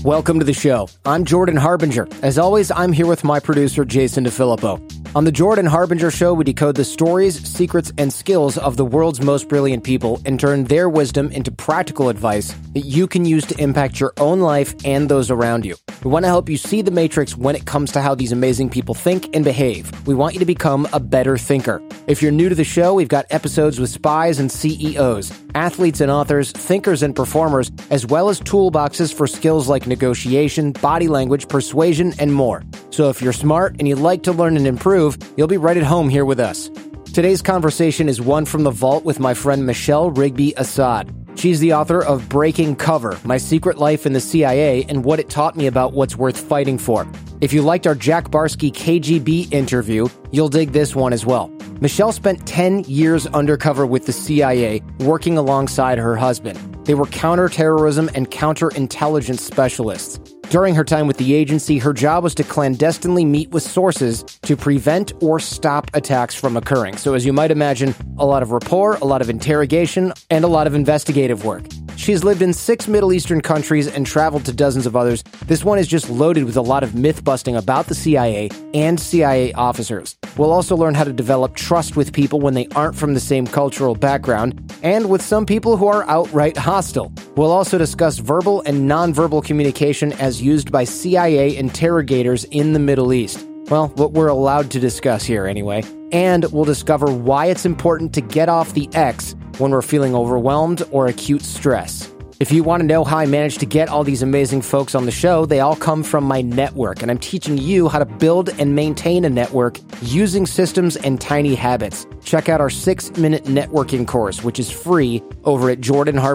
Welcome to the show. I'm Jordan Harbinger. As always, I'm here with my producer, Jason DeFilippo. On the Jordan Harbinger Show, we decode the stories, secrets, and skills of the world's most brilliant people and turn their wisdom into practical advice that you can use to impact your own life and those around you. We want to help you see the matrix when it comes to how these amazing people think and behave. We want you to become a better thinker. If you're new to the show, we've got episodes with spies and CEOs, athletes and authors, thinkers and performers, as well as toolboxes for skills like negotiation, body language, persuasion, and more. So if you're smart and you like to learn and improve, you'll be right at home here with us. Today's conversation is one from the vault with my friend Michelle Rigby Assad. She's the author of Breaking Cover, My Secret Life in the CIA and What It Taught Me About What's Worth Fighting For. If you liked our Jack Barsky KGB interview, you'll dig this one as well. Michelle spent 10 years undercover with the CIA, working alongside her husband. They were counterterrorism and counterintelligence specialists. During her time with the agency, her job was to clandestinely meet with sources to prevent or stop attacks from occurring. So as you might imagine, a lot of rapport, a lot of interrogation, and a lot of investigative work. She's lived in 6 Middle Eastern countries and traveled to dozens of others. This one is just loaded with a lot of myth-busting about the CIA and CIA officers. We'll also learn how to develop trust with people when they aren't from the same cultural background, and with some people who are outright hostile. We'll also discuss verbal and nonverbal communication as used by CIA interrogators in the Middle East. Well, what we're allowed to discuss here anyway. And we'll discover why it's important to get off the X when we're feeling overwhelmed or acute stress. If you want to know how I managed to get all these amazing folks on the show, they all come from my network, and I'm teaching you how to build and maintain a network using systems and tiny habits. Check out our 6-minute networking course, which is free over at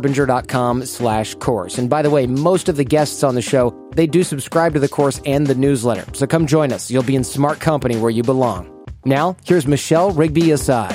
jordanharbinger.com/course. And by the way, most of the guests on the show, they do subscribe to the course and the newsletter. So come join us. You'll be in smart company where you belong. Now, here's Michelle Rigby Assad.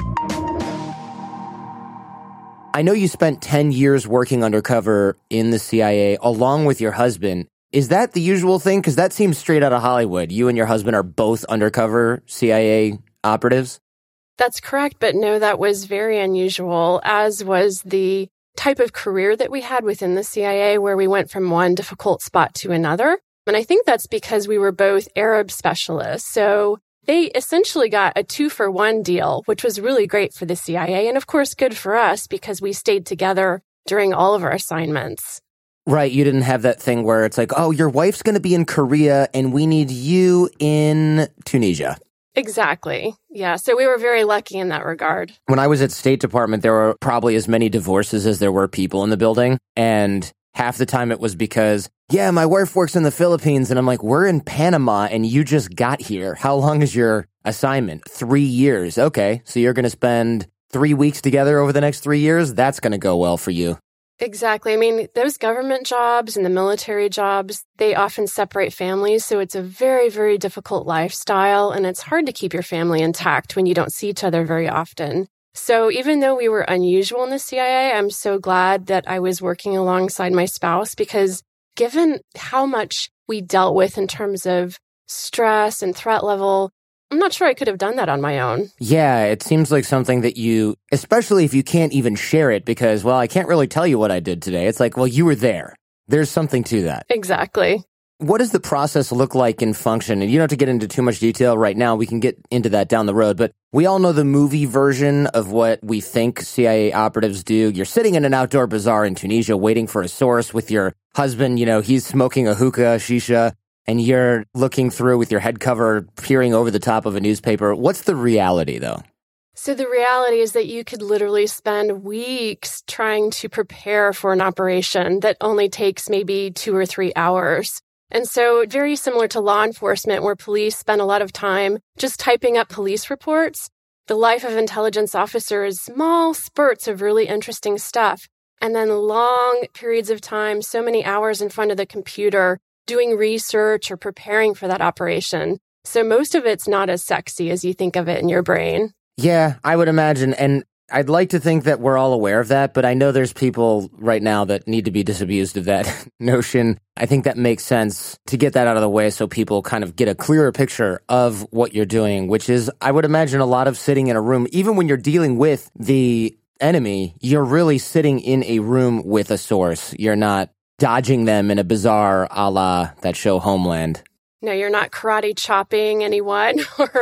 I know you spent 10 years working undercover in the CIA along with your husband. Is that the usual thing? Because that seems straight out of Hollywood. You and your husband are both undercover CIA operatives? That's correct, but no, that was very unusual, as was the type of career that we had within the CIA, where we went from one difficult spot to another. And I think that's because we were both Arab specialists. So they essentially got a 2-for-1 deal, which was really great for the CIA. And of course, good for us because we stayed together during all of our assignments. Right. You didn't have that thing where it's like, oh, your wife's going to be in Korea and we need you in Tunisia. Exactly. Yeah. So we were very lucky in that regard. When I was at State Department, there were probably as many divorces as there were people in the building. And half the time it was because, yeah, my wife works in the Philippines. And I'm like, we're in Panama and you just got here. How long is your assignment? 3 years. Okay. So you're going to spend 3 weeks together over the next 3 years? That's going to go well for you. Exactly. I mean, those government jobs and the military jobs, they often separate families. So it's a very, very difficult lifestyle. And it's hard to keep your family intact when you don't see each other very often. So even though we were unusual in the CIA, I'm so glad that I was working alongside my spouse, because given how much we dealt with in terms of stress and threat level, I'm not sure I could have done that on my own. Yeah, it seems like something that you, especially if you can't even share it because, well, I can't really tell you what I did today. It's like, well, you were there. There's something to that. Exactly. What does the process look like in function? And you don't have to get into too much detail right now. We can get into that down the road. But we all know the movie version of what we think CIA operatives do. You're sitting in an outdoor bazaar in Tunisia waiting for a source with your husband. You know, he's smoking a hookah, shisha, and you're looking through with your head cover, peering over the top of a newspaper. What's the reality, though? So the reality is that you could literally spend weeks trying to prepare for an operation that only takes maybe 2 or 3 hours. And so very similar to law enforcement, where police spend a lot of time just typing up police reports, the life of intelligence officer is small spurts of really interesting stuff. And then long periods of time, so many hours in front of the computer, doing research or preparing for that operation. So most of it's not as sexy as you think of it in your brain. Yeah, I would imagine. And I'd like to think that we're all aware of that, but I know there's people right now that need to be disabused of that notion. I think that makes sense to get that out of the way so people kind of get a clearer picture of what you're doing, which is, I would imagine, a lot of sitting in a room. Even when you're dealing with the enemy, you're really sitting in a room with a source. You're not dodging them in a bizarre a la that show Homeland. No, you're not karate chopping anyone.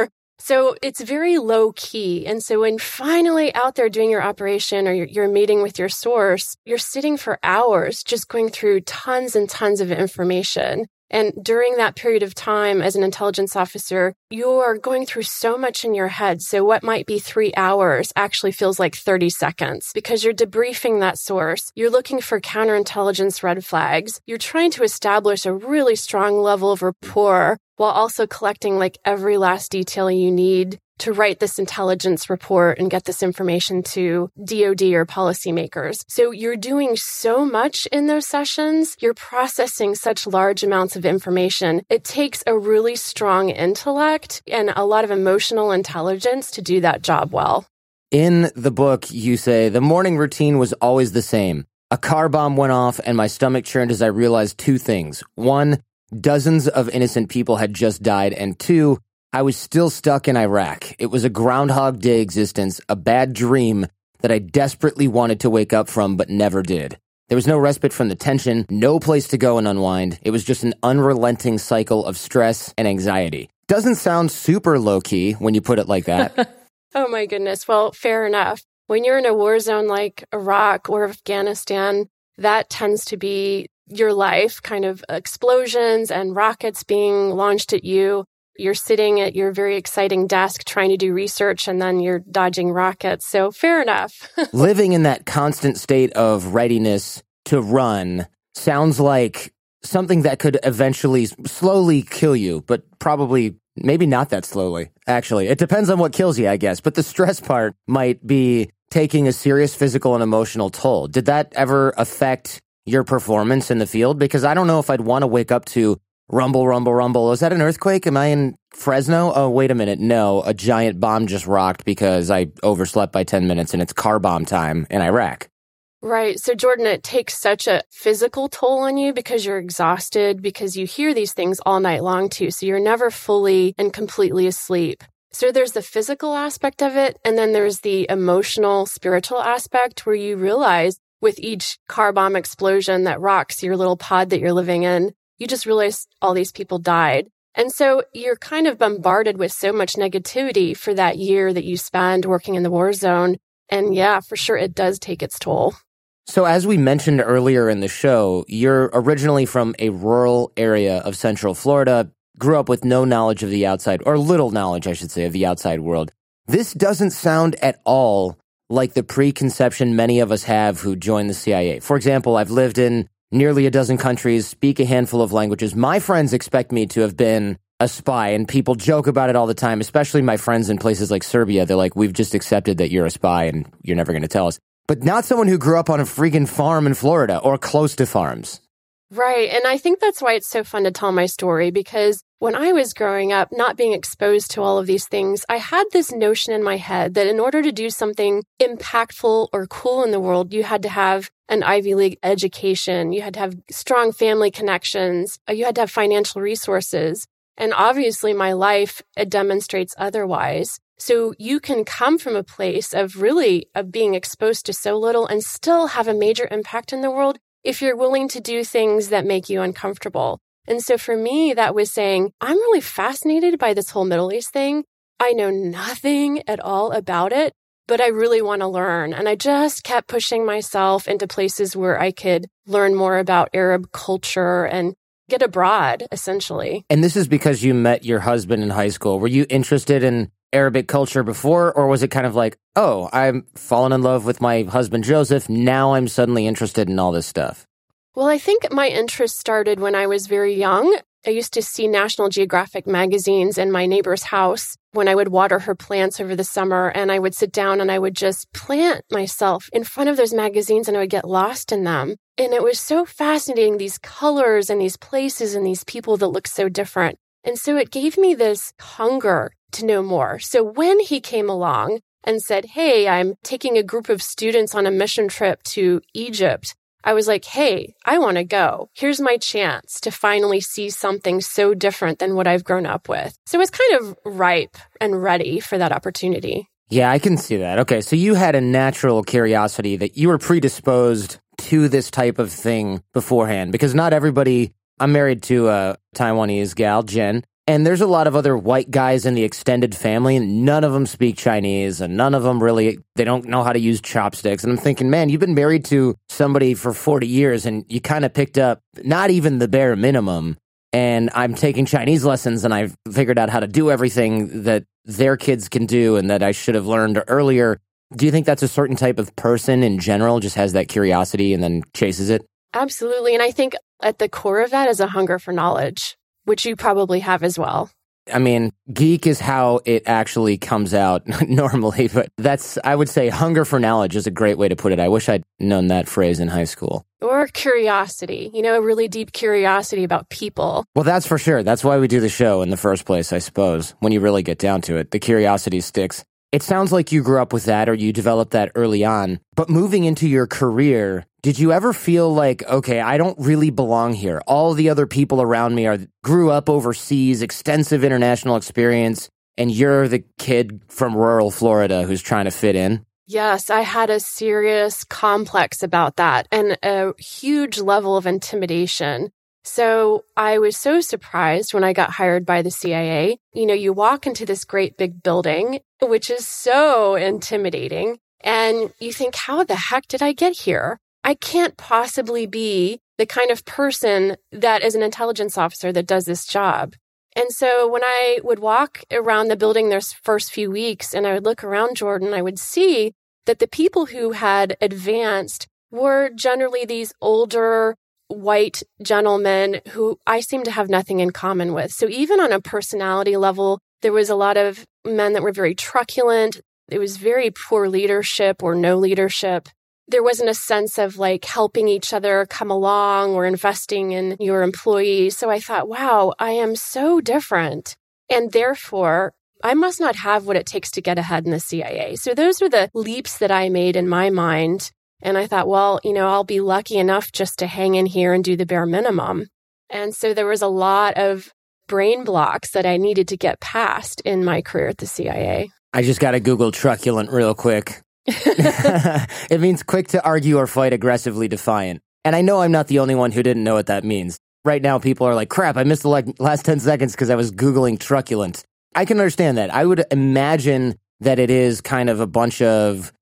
So it's very low key. And so when finally out there doing your operation or you're meeting with your source, you're sitting for hours just going through tons and tons of information. And during that period of time as an intelligence officer, you are going through so much in your head. So what might be 3 hours actually feels like 30 seconds because you're debriefing that source. You're looking for counterintelligence red flags. You're trying to establish a really strong level of rapport while also collecting like every last detail you need to write this intelligence report and get this information to DOD or policymakers. So you're doing so much in those sessions. You're processing such large amounts of information. It takes a really strong intellect and a lot of emotional intelligence to do that job well. In the book, you say, the morning routine was always the same. A car bomb went off and my stomach churned as I realized 2 things. 1, dozens of innocent people had just died. And 2, I was still stuck in Iraq. It was a Groundhog Day existence, a bad dream that I desperately wanted to wake up from but never did. There was no respite from the tension, no place to go and unwind. It was just an unrelenting cycle of stress and anxiety. Doesn't sound super low-key when you put it like that. Oh my goodness. Well, fair enough. When you're in a war zone like Iraq or Afghanistan, that tends to be your life, kind of explosions and rockets being launched at you. You're sitting at your very exciting desk trying to do research and then you're dodging rockets. So fair enough. Living in that constant state of readiness to run sounds like something that could eventually slowly kill you, but probably maybe not that slowly. Actually, it depends on what kills you, I guess. But the stress part might be taking a serious physical and emotional toll. Did that ever affect your performance in the field? Because I don't know if I'd want to wake up to rumble, rumble, rumble. Is that an earthquake? Am I in Fresno? Oh, wait a minute. No, a giant bomb just rocked because I overslept by 10 minutes and it's car bomb time in Iraq. Right. So, Jordan, it takes such a physical toll on you because you're exhausted, because you hear these things all night long, too. So you're never fully and completely asleep. So there's the physical aspect of it. And then there's the emotional, spiritual aspect where you realize with each car bomb explosion that rocks your little pod that you're living in, you just realize all these people died. And so you're kind of bombarded with so much negativity for that year that you spend working in the war zone. And yeah, for sure, it does take its toll. So as we mentioned earlier in the show, you're originally from a rural area of Central Florida, grew up with no knowledge of the outside, or little knowledge, I should say, of the outside world. This doesn't sound at all like the preconception many of us have who join the CIA. For example, I've lived in nearly a dozen countries, speak a handful of languages. My friends expect me to have been a spy, and people joke about it all the time, especially my friends in places like Serbia. They're like, we've just accepted that you're a spy and you're never going to tell us. But not someone who grew up on a freaking farm in Florida or close to farms. Right. And I think that's why it's so fun to tell my story, because when I was growing up, not being exposed to all of these things, I had this notion in my head that in order to do something impactful or cool in the world, you had to have an Ivy League education, you had to have strong family connections, you had to have financial resources. And obviously my life, it demonstrates otherwise. So you can come from a place of really of being exposed to so little and still have a major impact in the world if you're willing to do things that make you uncomfortable. And so for me, that was saying, I'm really fascinated by this whole Middle East thing. I know nothing at all about it, but I really want to learn. And I just kept pushing myself into places where I could learn more about Arab culture and get abroad, essentially. And this is because you met your husband in high school. Were you interested in Arabic culture before, or was it kind of like, oh, I'm fallen in love with my husband, Joseph. Now I'm suddenly interested in all this stuff? Well, I think my interest started when I was very young. I used to see National Geographic magazines in my neighbor's house when I would water her plants over the summer, and I would sit down and I would just plant myself in front of those magazines and I would get lost in them. And it was so fascinating, these colors and these places and these people that look so different. And so it gave me this hunger to know more. So when he came along and said, hey, I'm taking a group of students on a mission trip to Egypt, I was like, hey, I want to go. Here's my chance to finally see something so different than what I've grown up with. So it's kind of ripe and ready for that opportunity. Yeah, I can see that. Okay, so you had a natural curiosity that you were predisposed to this type of thing beforehand? Because not everybody, I'm married to a Taiwanese gal, Jen, and there's a lot of other white guys in the extended family, and none of them speak Chinese, and none of them really, they don't know how to use chopsticks. And I'm thinking, man, you've been married to somebody for 40 years, and you kind of picked up not even the bare minimum. And I'm taking Chinese lessons, and I've figured out how to do everything that their kids can do and that I should have learned earlier. Do you think that's a certain type of person in general, just has that curiosity and then chases it? Absolutely. And I think at the core of that is a hunger for knowledge, which you probably have as well. I mean, geek is how it actually comes out normally, but that's, I would say hunger for knowledge is a great way to put it. I wish I'd known that phrase in high school. Or curiosity, a really deep curiosity about people. Well, that's for sure. That's why we do the show in the first place, I suppose. When you really get down to it, the curiosity sticks. It sounds like you grew up with that or you developed that early on. But moving into your career, did you ever feel like, okay, I don't really belong here? All the other people around me grew up overseas, extensive international experience, and you're the kid from rural Florida who's trying to fit in? Yes, I had a serious complex about that and a huge level of intimidation. So I was so surprised when I got hired by the CIA. You walk into this great big building, which is so intimidating, and you think, how the heck did I get here? I can't possibly be the kind of person that is an intelligence officer that does this job. And so when I would walk around the building those first few weeks and I would look around Jordan, I would see that the people who had advanced were generally these older white gentlemen who I seemed to have nothing in common with. So even on a personality level, there was a lot of men that were very truculent. It was very poor leadership or no leadership. There wasn't a sense of helping each other come along or investing in your employees. So I thought, wow, I am so different. And therefore, I must not have what it takes to get ahead in the CIA. So those were the leaps that I made in my mind. And I thought, well, I'll be lucky enough just to hang in here and do the bare minimum. And so there was a lot of brain blocks that I needed to get past in my career at the CIA. I just got to Google truculent real quick. It means quick to argue or fight, aggressively defiant. And I know I'm not the only one who didn't know what that means. Right now, people are like, crap, I missed the last 10 seconds because I was Googling truculent. I can understand that. I would imagine that it is kind of a bunch of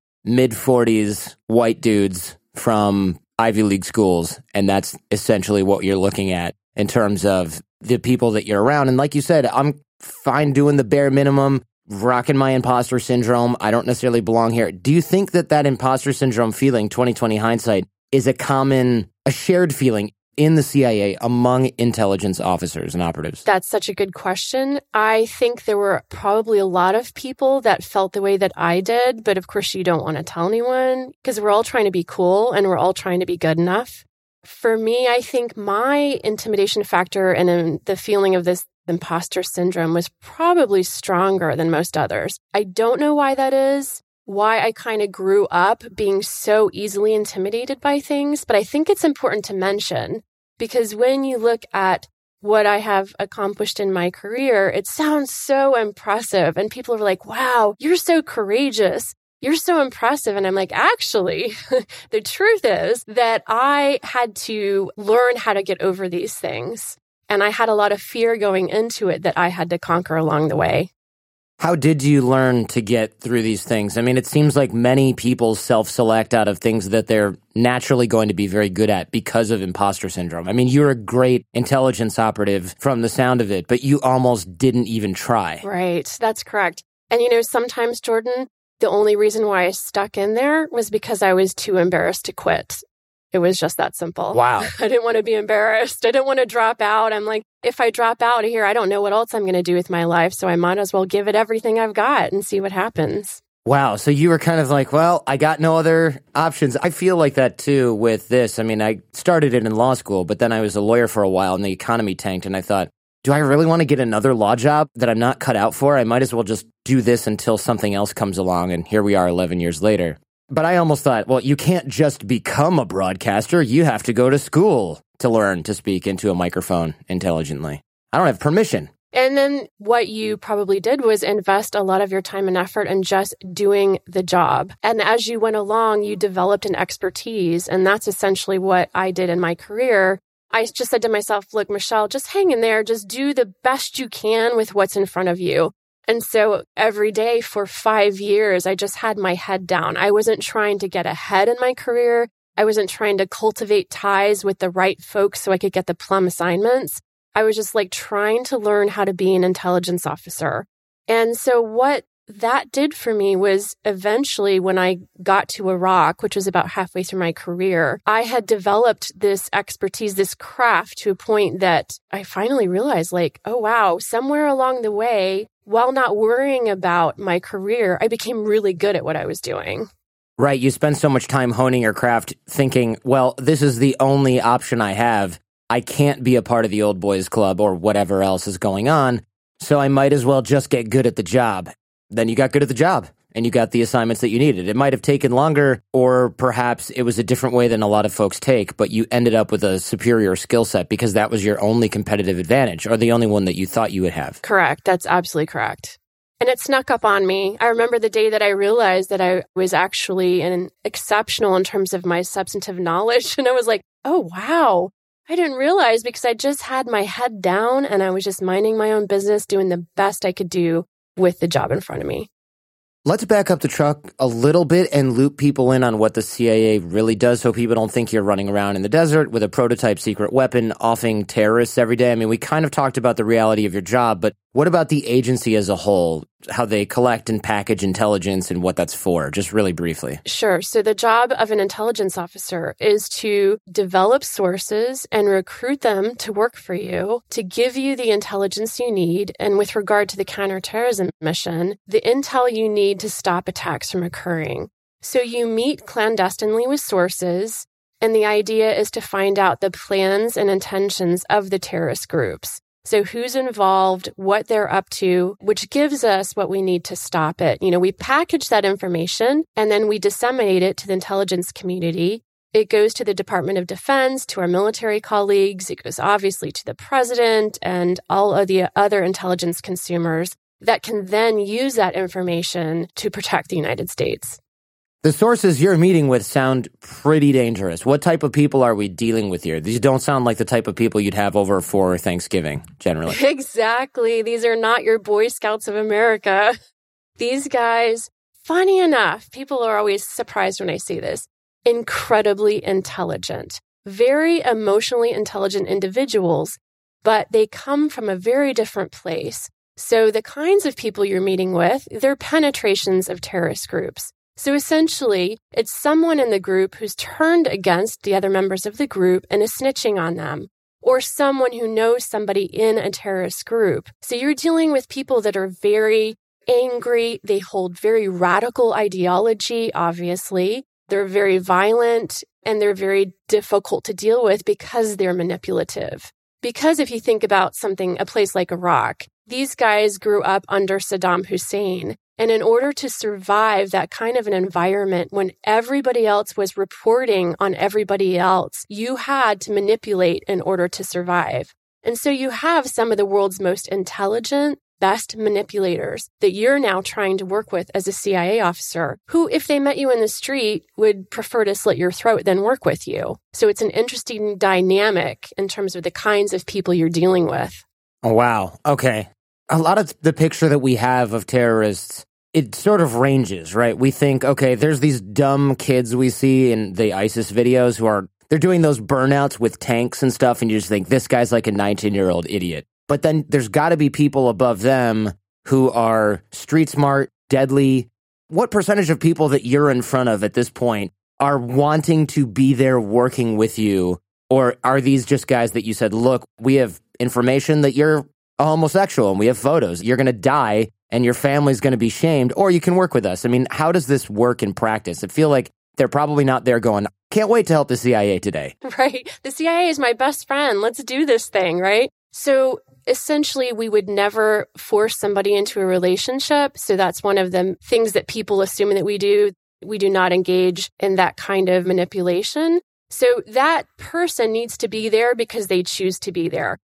mid-40s white dudes from Ivy League schools, and that's essentially what you're looking at in terms of the people that you're around. And like you said, I'm fine doing the bare minimum, rocking my imposter syndrome. I don't necessarily belong here. Do you think that imposter syndrome feeling, 2020 hindsight, is a shared feeling in the CIA among intelligence officers and operatives? That's such a good question. I think there were probably a lot of people that felt the way that I did, but of course you don't want to tell anyone because we're all trying to be cool and we're all trying to be good enough. For me, I think my intimidation factor and the feeling of this imposter syndrome was probably stronger than most others. I don't know why that is, why I kind of grew up being so easily intimidated by things, but I think it's important to mention because when you look at what I have accomplished in my career, it sounds so impressive. And people are like, wow, you're so courageous. You're so impressive. And I'm like, actually, the truth is that I had to learn how to get over these things. And I had a lot of fear going into it that I had to conquer along the way. How did you learn to get through these things? I mean, it seems like many people self-select out of things that they're naturally going to be very good at because of imposter syndrome. I mean, you're a great intelligence operative from the sound of it, but you almost didn't even try. Right. That's correct. And sometimes, Jordan, the only reason why I stuck in there was because I was too embarrassed to quit. It was just that simple. Wow. I didn't want to be embarrassed. I didn't want to drop out. I'm like, if I drop out of here, I don't know what else I'm going to do with my life. So I might as well give it everything I've got and see what happens. Wow. So you were kind of like, well, I got no other options. I feel like that too with this. I mean, I started it in law school, but then I was a lawyer for a while and the economy tanked. And I thought, do I really want to get another law job that I'm not cut out for? I might as well just do this until something else comes along. And here we are 11 years later. But I almost thought, well, you can't just become a broadcaster. You have to go to school to learn to speak into a microphone intelligently. I don't have permission. And then what you probably did was invest a lot of your time and effort in just doing the job. And as you went along, you developed an expertise. And that's essentially what I did in my career. I just said to myself, look, Michelle, just hang in there. Just do the best you can with what's in front of you. And so every day for 5 years, I just had my head down. I wasn't trying to get ahead in my career. I wasn't trying to cultivate ties with the right folks so I could get the plum assignments. I was just like trying to learn how to be an intelligence officer. And so what that did for me was eventually when I got to Iraq, which was about halfway through my career, I had developed this expertise, this craft to a point that I finally realized like, oh, wow, somewhere along the way, while not worrying about my career, I became really good at what I was doing. Right. You spend so much time honing your craft thinking, well, this is the only option I have. I can't be a part of the old boys club or whatever else is going on, so I might as well just get good at the job. Then you got good at the job and you got the assignments that you needed. It might have taken longer, or perhaps it was a different way than a lot of folks take, but you ended up with a superior skill set because that was your only competitive advantage or the only one that you thought you would have. Correct. That's absolutely correct. And it snuck up on me. I remember the day that I realized that I was actually exceptional in terms of my substantive knowledge. And I was like, oh, wow. I didn't realize because I just had my head down and I was just minding my own business, doing the best I could do with the job in front of me. Let's back up the truck a little bit and loop people in on what the CIA really does so people don't think you're running around in the desert with a prototype secret weapon offing terrorists every day. I mean, we kind of talked about the reality of your job, but what about the agency as a whole, how they collect and package intelligence and what that's for, just really briefly? Sure. So the job of an intelligence officer is to develop sources and recruit them to work for you, to give you the intelligence you need. And with regard to the counterterrorism mission, the intel you need to stop attacks from occurring. So you meet clandestinely with sources, and the idea is to find out the plans and intentions of the terrorist groups. So who's involved, what they're up to, which gives us what we need to stop it. We package that information and then we disseminate it to the intelligence community. It goes to the Department of Defense, to our military colleagues. It goes obviously to the president and all of the other intelligence consumers that can then use that information to protect the United States. The sources you're meeting with sound pretty dangerous. What type of people are we dealing with here? These don't sound like the type of people you'd have over for Thanksgiving, generally. Exactly. These are not your Boy Scouts of America. These guys, funny enough, people are always surprised when I say this, incredibly intelligent, very emotionally intelligent individuals, but they come from a very different place. So the kinds of people you're meeting with, they're penetrations of terrorist groups. So essentially, it's someone in the group who's turned against the other members of the group and is snitching on them, or someone who knows somebody in a terrorist group. So you're dealing with people that are very angry. They hold very radical ideology, obviously. They're very violent, and they're very difficult to deal with because they're manipulative. Because if you think about a place like Iraq, these guys grew up under Saddam Hussein. And in order to survive that kind of an environment when everybody else was reporting on everybody else, you had to manipulate in order to survive. And so you have some of the world's most intelligent, best manipulators that you're now trying to work with as a CIA officer who, if they met you in the street, would prefer to slit your throat than work with you. So it's an interesting dynamic in terms of the kinds of people you're dealing with. Oh, wow. Okay. A lot of the picture that we have of terrorists, it sort of ranges, right? We think, okay, there's these dumb kids we see in the ISIS videos they're doing those burnouts with tanks and stuff, and you just think, this guy's like a 19-year-old idiot. But then there's got to be people above them who are street smart, deadly. What percentage of people that you're in front of at this point are wanting to be there working with you? Or are these just guys that you said, look, we have information that you're a homosexual and we have photos. You're going to die and your family's going to be shamed, or you can work with us. I mean, how does this work in practice? I feel like they're probably not there going, can't wait to help the CIA today. Right. The CIA is my best friend. Let's do this thing, right? So essentially, we would never force somebody into a relationship. So that's one of the things that people assume that we do. We do not engage in that kind of manipulation. So that person needs to be there because they choose to be there.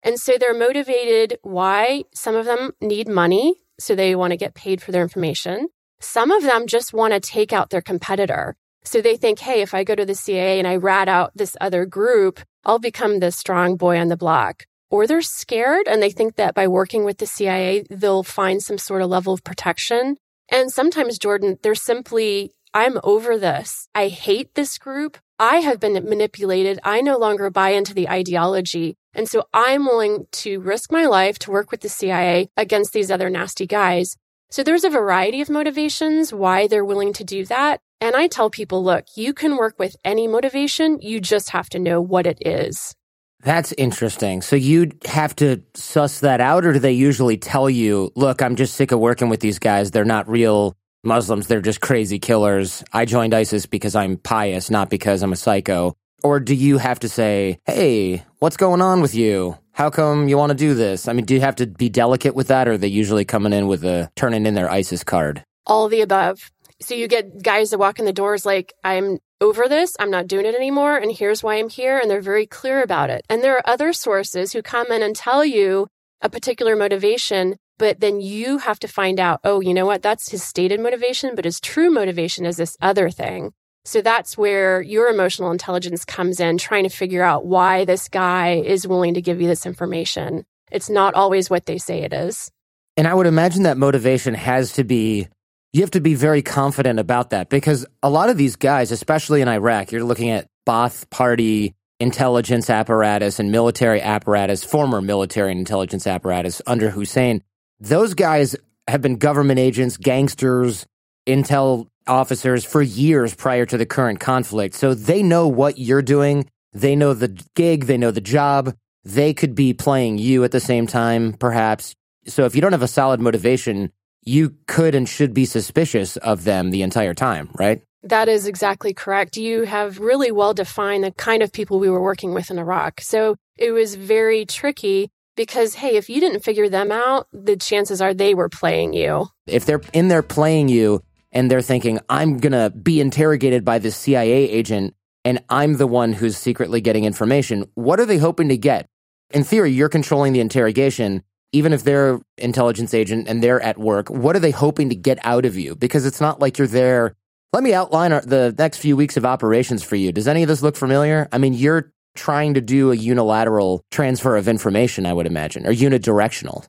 And so they're motivated. Why? Some of them need money, so they want to get paid for their information. Some of them just want to take out their competitor. So they think, hey, if I go to the CIA and I rat out this other group, I'll become the strong boy on the block. Or they're scared and they think that by working with the CIA, they'll find some sort of level of protection. And sometimes, Jordan, they're simply, I'm over this. I hate this group. I have been manipulated. I no longer buy into the ideology. And so I'm willing to risk my life to work with the CIA against these other nasty guys. So there's a variety of motivations why they're willing to do that. And I tell people, look, you can work with any motivation. You just have to know what it is. That's interesting. So you'd have to suss that out, or do they usually tell you, look, I'm just sick of working with these guys. They're not real Muslims. They're just crazy killers. I joined ISIS because I'm pious, not because I'm a psycho. Or do you have to say, hey, what's going on with you? How come you want to do this? I mean, do you have to be delicate with that, or are they usually coming in with turning in their ISIS card? All of the above. So you get guys that walk in the doors like, I'm over this, I'm not doing it anymore, and here's why I'm here, and they're very clear about it. And there are other sources who come in and tell you a particular motivation, but then you have to find out, oh, you know what, that's his stated motivation, but his true motivation is this other thing. So that's where your emotional intelligence comes in, trying to figure out why this guy is willing to give you this information. It's not always what they say it is. And I would imagine that motivation has to be, you have to be very confident about that, because a lot of these guys, especially in Iraq, you're looking at Ba'ath Party intelligence apparatus and military apparatus, former military and intelligence apparatus under Hussein. Those guys have been government agents, gangsters, intel officers for years prior to the current conflict. So they know what you're doing. They know the gig. They know the job. They could be playing you at the same time, perhaps. So if you don't have a solid motivation, you could and should be suspicious of them the entire time, right? That is exactly correct. You have really well defined the kind of people we were working with in Iraq. So it was very tricky because, hey, if you didn't figure them out, the chances are they were playing you. If they're in there playing you and they're thinking, I'm going to be interrogated by this CIA agent and I'm the one who's secretly getting information, what are they hoping to get? In theory, you're controlling the interrogation. Even if they're intelligence agent and they're at work, what are they hoping to get out of you? Because it's not like you're there. Let me outline the next few weeks of operations for you. Does any of this look familiar? I mean, you're trying to do a unilateral transfer of information, I would imagine, or unidirectional.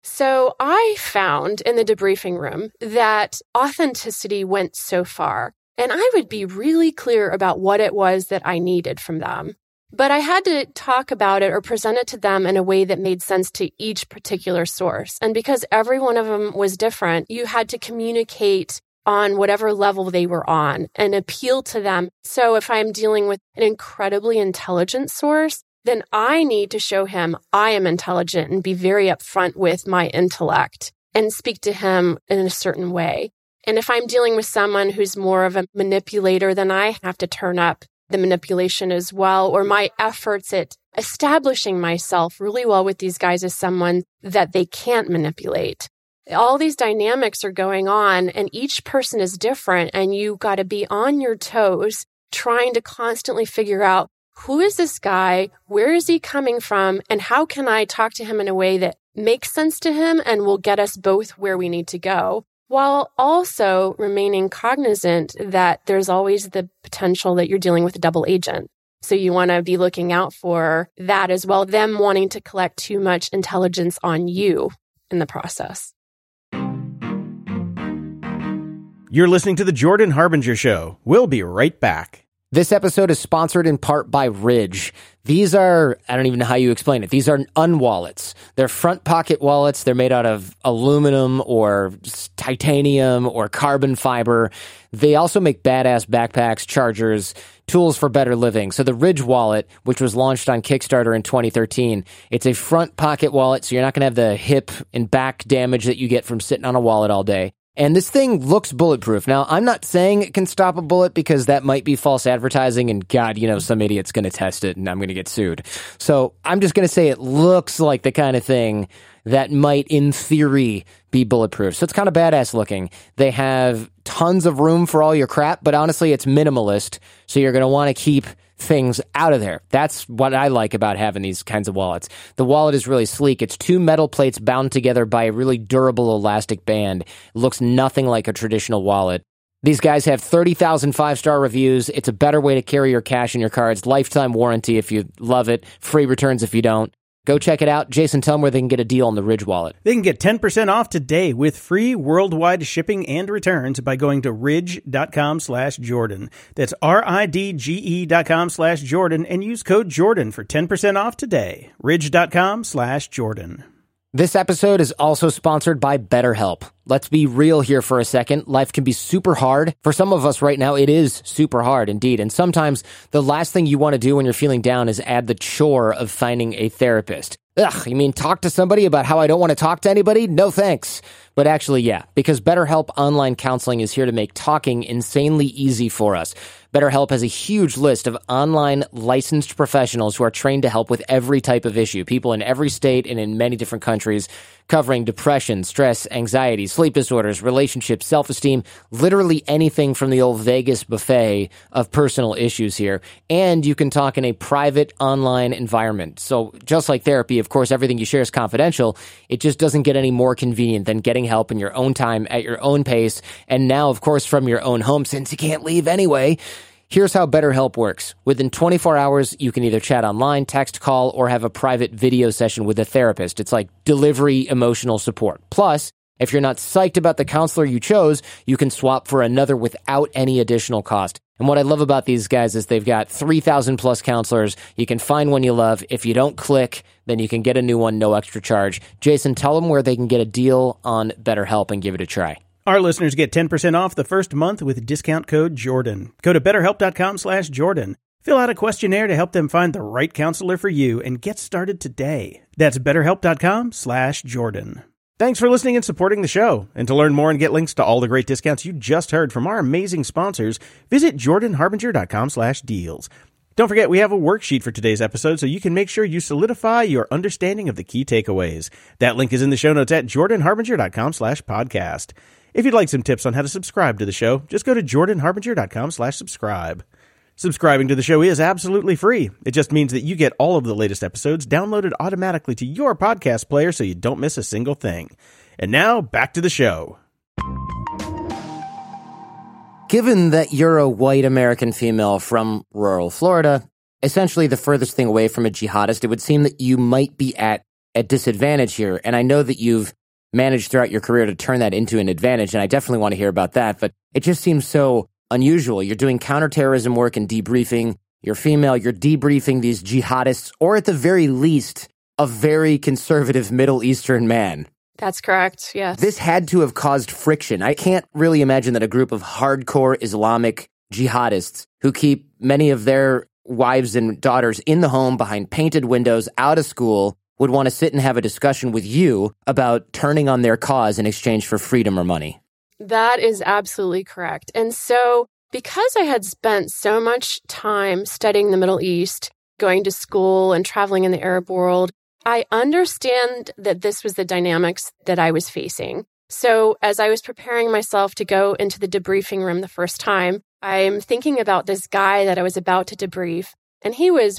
So I found in the debriefing room that authenticity went so far, and I would be really clear about what it was that I needed from them. But I had to talk about it or present it to them in a way that made sense to each particular source. And because every one of them was different, you had to communicate on whatever level they were on and appeal to them. So if I'm dealing with an incredibly intelligent source, then I need to show him I am intelligent and be very upfront with my intellect and speak to him in a certain way. And if I'm dealing with someone who's more of a manipulator, then I have to turn up the manipulation as well, or my efforts at establishing myself really well with these guys as someone that they can't manipulate. All these dynamics are going on and each person is different, and you got to be on your toes trying to constantly figure out, who is this guy? Where is he coming from? And how can I talk to him in a way that makes sense to him and will get us both where we need to go, while also remaining cognizant that there's always the potential that you're dealing with a double agent. So you want to be looking out for that as well, them wanting to collect too much intelligence on you in the process. You're listening to The Jordan Harbinger Show. We'll be right back. This episode is sponsored in part by Ridge. These are, I don't even know how you explain it. These are unwallets. They're front pocket wallets. They're made out of aluminum or titanium or carbon fiber. They also make badass backpacks, chargers, tools for better living. So the Ridge wallet, which was launched on Kickstarter in 2013, it's a front pocket wallet, so you're not going to have the hip and back damage that you get from sitting on a wallet all day. And this thing looks bulletproof. Now, I'm not saying it can stop a bullet because that might be false advertising, and God, you know, some idiot's going to test it and I'm going to get sued. So I'm just going to say it looks like the kind of thing that might, in theory, be bulletproof. So it's kind of badass looking. They have tons of room for all your crap, but honestly, it's minimalist. So you're going to want to keep things out of there. That's what I like about having these kinds of wallets. The wallet is really sleek. It's 2 metal plates bound together by a really durable elastic band. It looks nothing like a traditional wallet. These guys have 30,000 5-star reviews. It's a better way to carry your cash in your cards. Lifetime warranty if you love it. Free returns if you don't. Go check it out. Jason, tell them where they can get a deal on the Ridge wallet. They can get 10% off today with free worldwide shipping and returns by going to ridge.com/Jordan. That's RIDGE.com/Jordan and use code Jordan for 10% off today. Ridge.com/Jordan. This episode is also sponsored by BetterHelp. Let's be real here for a second. Life can be super hard. For some of us right now, it is super hard indeed. And sometimes the last thing you want to do when you're feeling down is add the chore of finding a therapist. Ugh, you mean talk to somebody about how I don't want to talk to anybody? No thanks. But actually, yeah, because BetterHelp Online Counseling is here to make talking insanely easy for us. BetterHelp has a huge list of online licensed professionals who are trained to help with every type of issue. People in every state and in many different countries, covering depression, stress, anxiety, sleep disorders, relationships, self-esteem, literally anything from the old Vegas buffet of personal issues here. And you can talk in a private online environment. So just like therapy, of course, everything you share is confidential. It just doesn't get any more convenient than getting help in your own time, at your own pace, and now, of course, from your own home, since you can't leave anyway. Here's how BetterHelp works. Within 24 hours, you can either chat online, text, call, or have a private video session with a therapist. It's like delivery emotional support. Plus, if you're not psyched about the counselor you chose, you can swap for another without any additional cost. And what I love about these guys is they've got 3,000 plus counselors. You can find one you love. If you don't click, then you can get a new one, no extra charge. Jason, tell them where they can get a deal on BetterHelp and give it a try. Our listeners get 10% off the first month with discount code Jordan. Go to betterhelp.com/Jordan. Fill out a questionnaire to help them find the right counselor for you and get started today. That's betterhelp.com/Jordan. Thanks for listening and supporting the show. And to learn more and get links to all the great discounts you just heard from our amazing sponsors, visit jordanharbinger.com/deals. Don't forget, we have a worksheet for today's episode so you can make sure you solidify your understanding of the key takeaways. That link is in the show notes at jordanharbinger.com/podcast. If you'd like some tips on how to subscribe to the show, just go to jordanharbinger.com/subscribe. Subscribing to the show is absolutely free. It just means that you get all of the latest episodes downloaded automatically to your podcast player so you don't miss a single thing. And now, back to the show. Given that you're a white American female from rural Florida, essentially the furthest thing away from a jihadist, it would seem that you might be at a disadvantage here. And I know that you've managed throughout your career to turn that into an advantage, and I definitely want to hear about that, but it just seems so unusual. You're doing counterterrorism work and debriefing. You're female. You're debriefing these jihadists, or at the very least, a very conservative Middle Eastern man. That's correct, yes. This had to have caused friction. I can't really imagine that a group of hardcore Islamic jihadists who keep many of their wives and daughters in the home behind painted windows out of school would want to sit and have a discussion with you about turning on their cause in exchange for freedom or money. That is absolutely correct. And so because I had spent so much time studying the Middle East, going to school and traveling in the Arab world, I understand that this was the dynamics that I was facing. So as I was preparing myself to go into the debriefing room the first time, I'm thinking about this guy that I was about to debrief. And he was,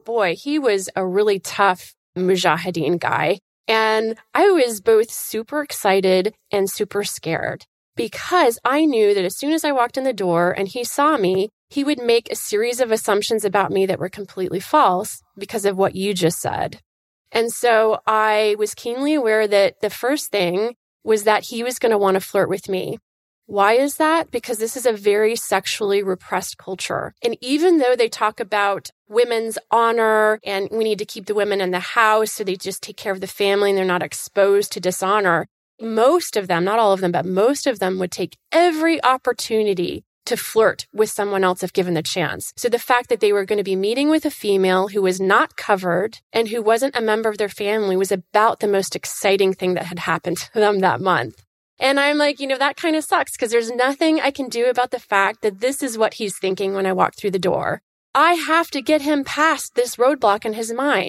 he was a really tough Mujahideen guy. And I was both super excited and super scared because I knew that as soon as I walked in the door and he saw me, he would make a series of assumptions about me that were completely false because of what you just said. And so I was keenly aware that the first thing was that he was going to want to flirt with me. Why is that? Because this is a very sexually repressed culture. And even though they talk about women's honor and we need to keep the women in the house so they just take care of the family and they're not exposed to dishonor, most of them, not all of them, but most of them would take every opportunity to flirt with someone else if given the chance. So the fact that they were going to be meeting with a female who was not covered and who wasn't a member of their family was about the most exciting thing that had happened to them that month. And I'm like, that kind of sucks because there's nothing I can do about the fact that this is what he's thinking when I walk through the door. I have to get him past this roadblock in his mind.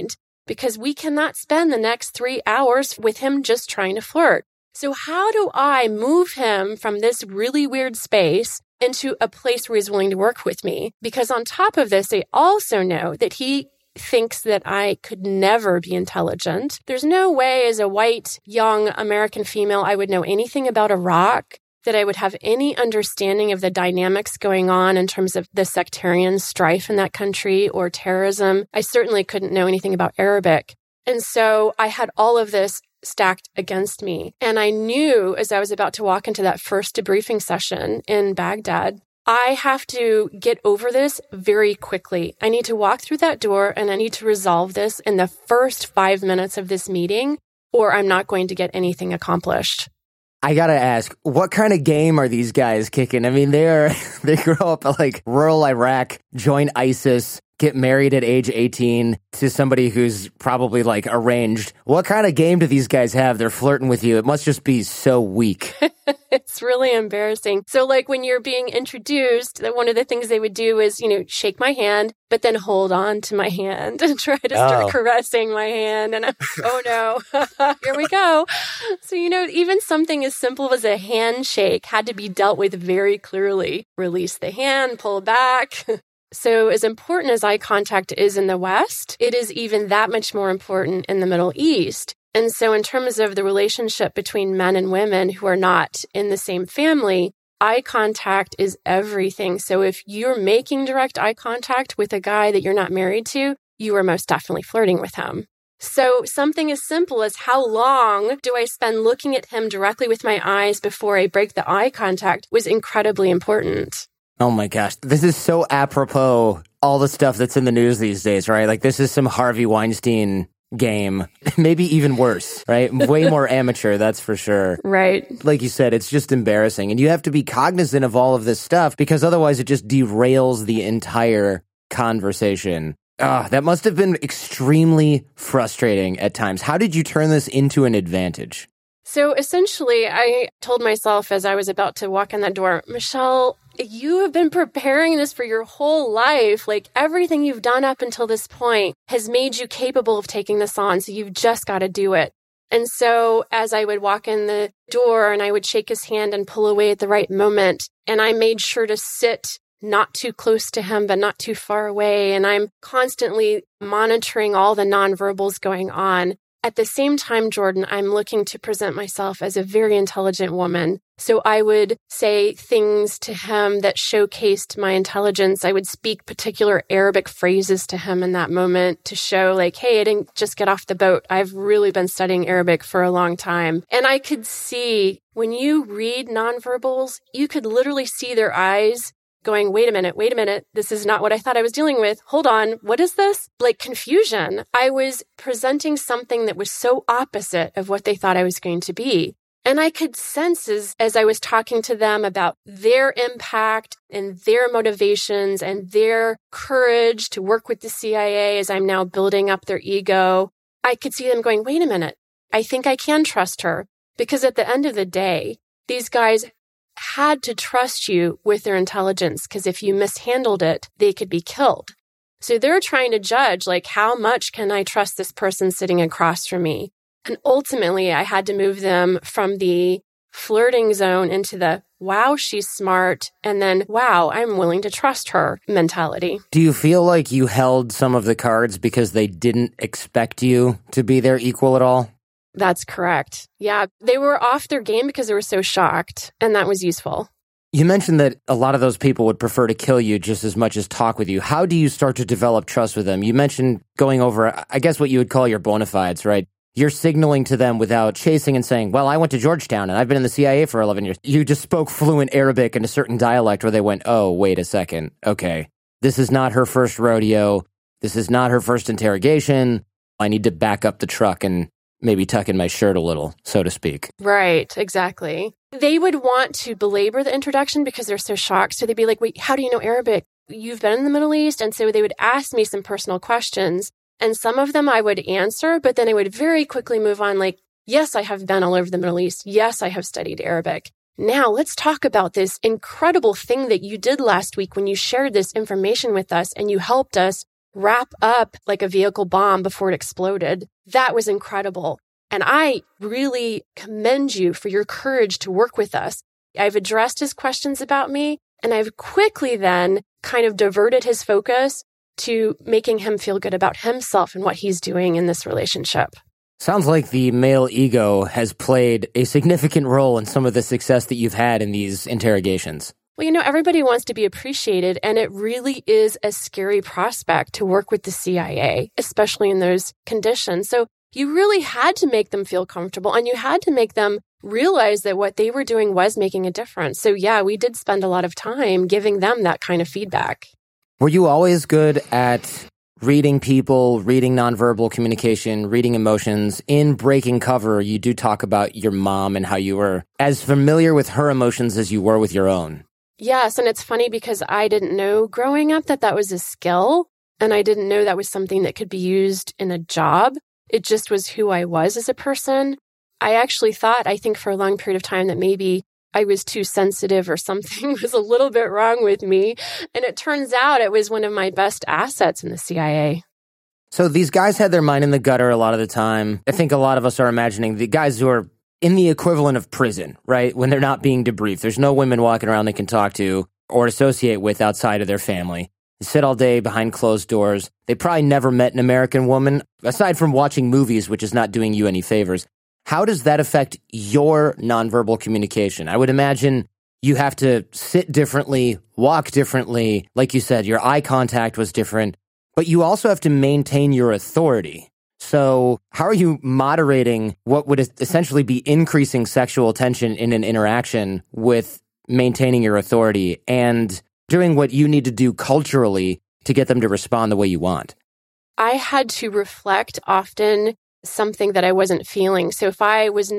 because we cannot spend the next 3 hours with him just trying to flirt. So how do I move him from this really weird space into a place where he's willing to work with me? Because on top of this, I also know that he thinks that I could never be intelligent. There's no way as a white, young American female I would know anything about Iraq, that I would have any understanding of the dynamics going on in terms of the sectarian strife in that country or terrorism. I certainly couldn't know anything about Arabic. And so I had all of this stacked against me. And I knew as I was about to walk into that first debriefing session in Baghdad, I have to get over this very quickly. I need to walk through that door and I need to resolve this in the first 5 minutes of this meeting, or I'm not going to get anything accomplished. I gotta ask, what kind of game are these guys kicking? I mean, they grow up like rural Iraq, join ISIS, get married at age 18 to somebody who's probably like arranged. What kind of game do these guys have? They're flirting with you. It must just be so weak. It's really embarrassing. So like when you're being introduced, one of the things they would do is, shake my hand, but then hold on to my hand and try to start caressing my hand. And I'm, oh no, here we go. So, even something as simple as a handshake had to be dealt with very clearly. Release the hand, pull back. So as important as eye contact is in the West, it is even that much more important in the Middle East. And so in terms of the relationship between men and women who are not in the same family, eye contact is everything. So if you're making direct eye contact with a guy that you're not married to, you are most definitely flirting with him. So something as simple as how long do I spend looking at him directly with my eyes before I break the eye contact was incredibly important. Oh my gosh, this is so apropos all the stuff that's in the news these days, right? Like this is some Harvey Weinstein game, maybe even worse, right? Way more amateur, that's for sure. Right. Like you said, it's just embarrassing. And you have to be cognizant of all of this stuff because otherwise it just derails the entire conversation. That must have been extremely frustrating at times. How did you turn this into an advantage? So essentially, I told myself as I was about to walk in that door, Michelle, you have been preparing this for your whole life. Like everything you've done up until this point has made you capable of taking this on. So you've just got to do it. And so as I would walk in the door and I would shake his hand and pull away at the right moment, and I made sure to sit not too close to him, but not too far away. And I'm constantly monitoring all the nonverbals going on. At the same time, Jordan, I'm looking to present myself as a very intelligent woman. So I would say things to him that showcased my intelligence. I would speak particular Arabic phrases to him in that moment to show like, hey, I didn't just get off the boat. I've really been studying Arabic for a long time. And I could see when you read nonverbals, you could literally see their eyes going, wait a minute, this is not what I thought I was dealing with. Hold on, what is this? Like confusion. I was presenting something that was so opposite of what they thought I was going to be. And I could sense as I was talking to them about their impact and their motivations and their courage to work with the CIA as I'm now building up their ego, I could see them going, wait a minute, I think I can trust her. Because at the end of the day, these guys had to trust you with their intelligence because if you mishandled it, they could be killed. So they're trying to judge, like, how much can I trust this person sitting across from me? And ultimately, I had to move them from the flirting zone into the, wow, she's smart, and then, wow, I'm willing to trust her mentality. Do you feel like you held some of the cards because they didn't expect you to be their equal at all? That's correct. Yeah, they were off their game because they were so shocked, and that was useful. You mentioned that a lot of those people would prefer to kill you just as much as talk with you. How do you start to develop trust with them? You mentioned going over, I guess, what you would call your bona fides, right? You're signaling to them without chasing and saying, well, I went to Georgetown and I've been in the CIA for 11 years. You just spoke fluent Arabic in a certain dialect where they went, oh, wait a second. Okay, this is not her first rodeo. This is not her first interrogation. I need to back up the truck and maybe tuck in my shirt a little, so to speak. Right, exactly. They would want to belabor the introduction because they're so shocked. So they'd be like, wait, how do you know Arabic? You've been in the Middle East. And so they would ask me some personal questions. And some of them I would answer, but then I would very quickly move on like, yes, I have been all over the Middle East. Yes, I have studied Arabic. Now let's talk about this incredible thing that you did last week when you shared this information with us and you helped us wrap up like a vehicle bomb before it exploded. That was incredible. And I really commend you for your courage to work with us. I've addressed his questions about me, and I've quickly then kind of diverted his focus to making him feel good about himself and what he's doing in this relationship. Sounds like the male ego has played a significant role in some of the success that you've had in these interrogations. Well, everybody wants to be appreciated, and it really is a scary prospect to work with the CIA, especially in those conditions. So you really had to make them feel comfortable, and you had to make them realize that what they were doing was making a difference. So yeah, we did spend a lot of time giving them that kind of feedback. Were you always good at reading people, reading nonverbal communication, reading emotions? In Breaking Cover, you do talk about your mom and how you were as familiar with her emotions as you were with your own. Yes, and it's funny because I didn't know growing up that was a skill, and I didn't know that was something that could be used in a job. It just was who I was as a person. I actually thought, I think for a long period of time, that maybe I was too sensitive or something was a little bit wrong with me. And it turns out it was one of my best assets in the CIA. So these guys had their mind in the gutter a lot of the time. I think a lot of us are imagining the guys who are in the equivalent of prison, right? When they're not being debriefed. There's no women walking around they can talk to or associate with outside of their family. They sit all day behind closed doors. They probably never met an American woman, aside from watching movies, which is not doing you any favors. How does that affect your nonverbal communication? I would imagine you have to sit differently, walk differently. Like you said, your eye contact was different, but you also have to maintain your authority. So how are you moderating what would essentially be increasing sexual tension in an interaction with maintaining your authority and doing what you need to do culturally to get them to respond the way you want? I had to reflect often something that I wasn't feeling. So if I was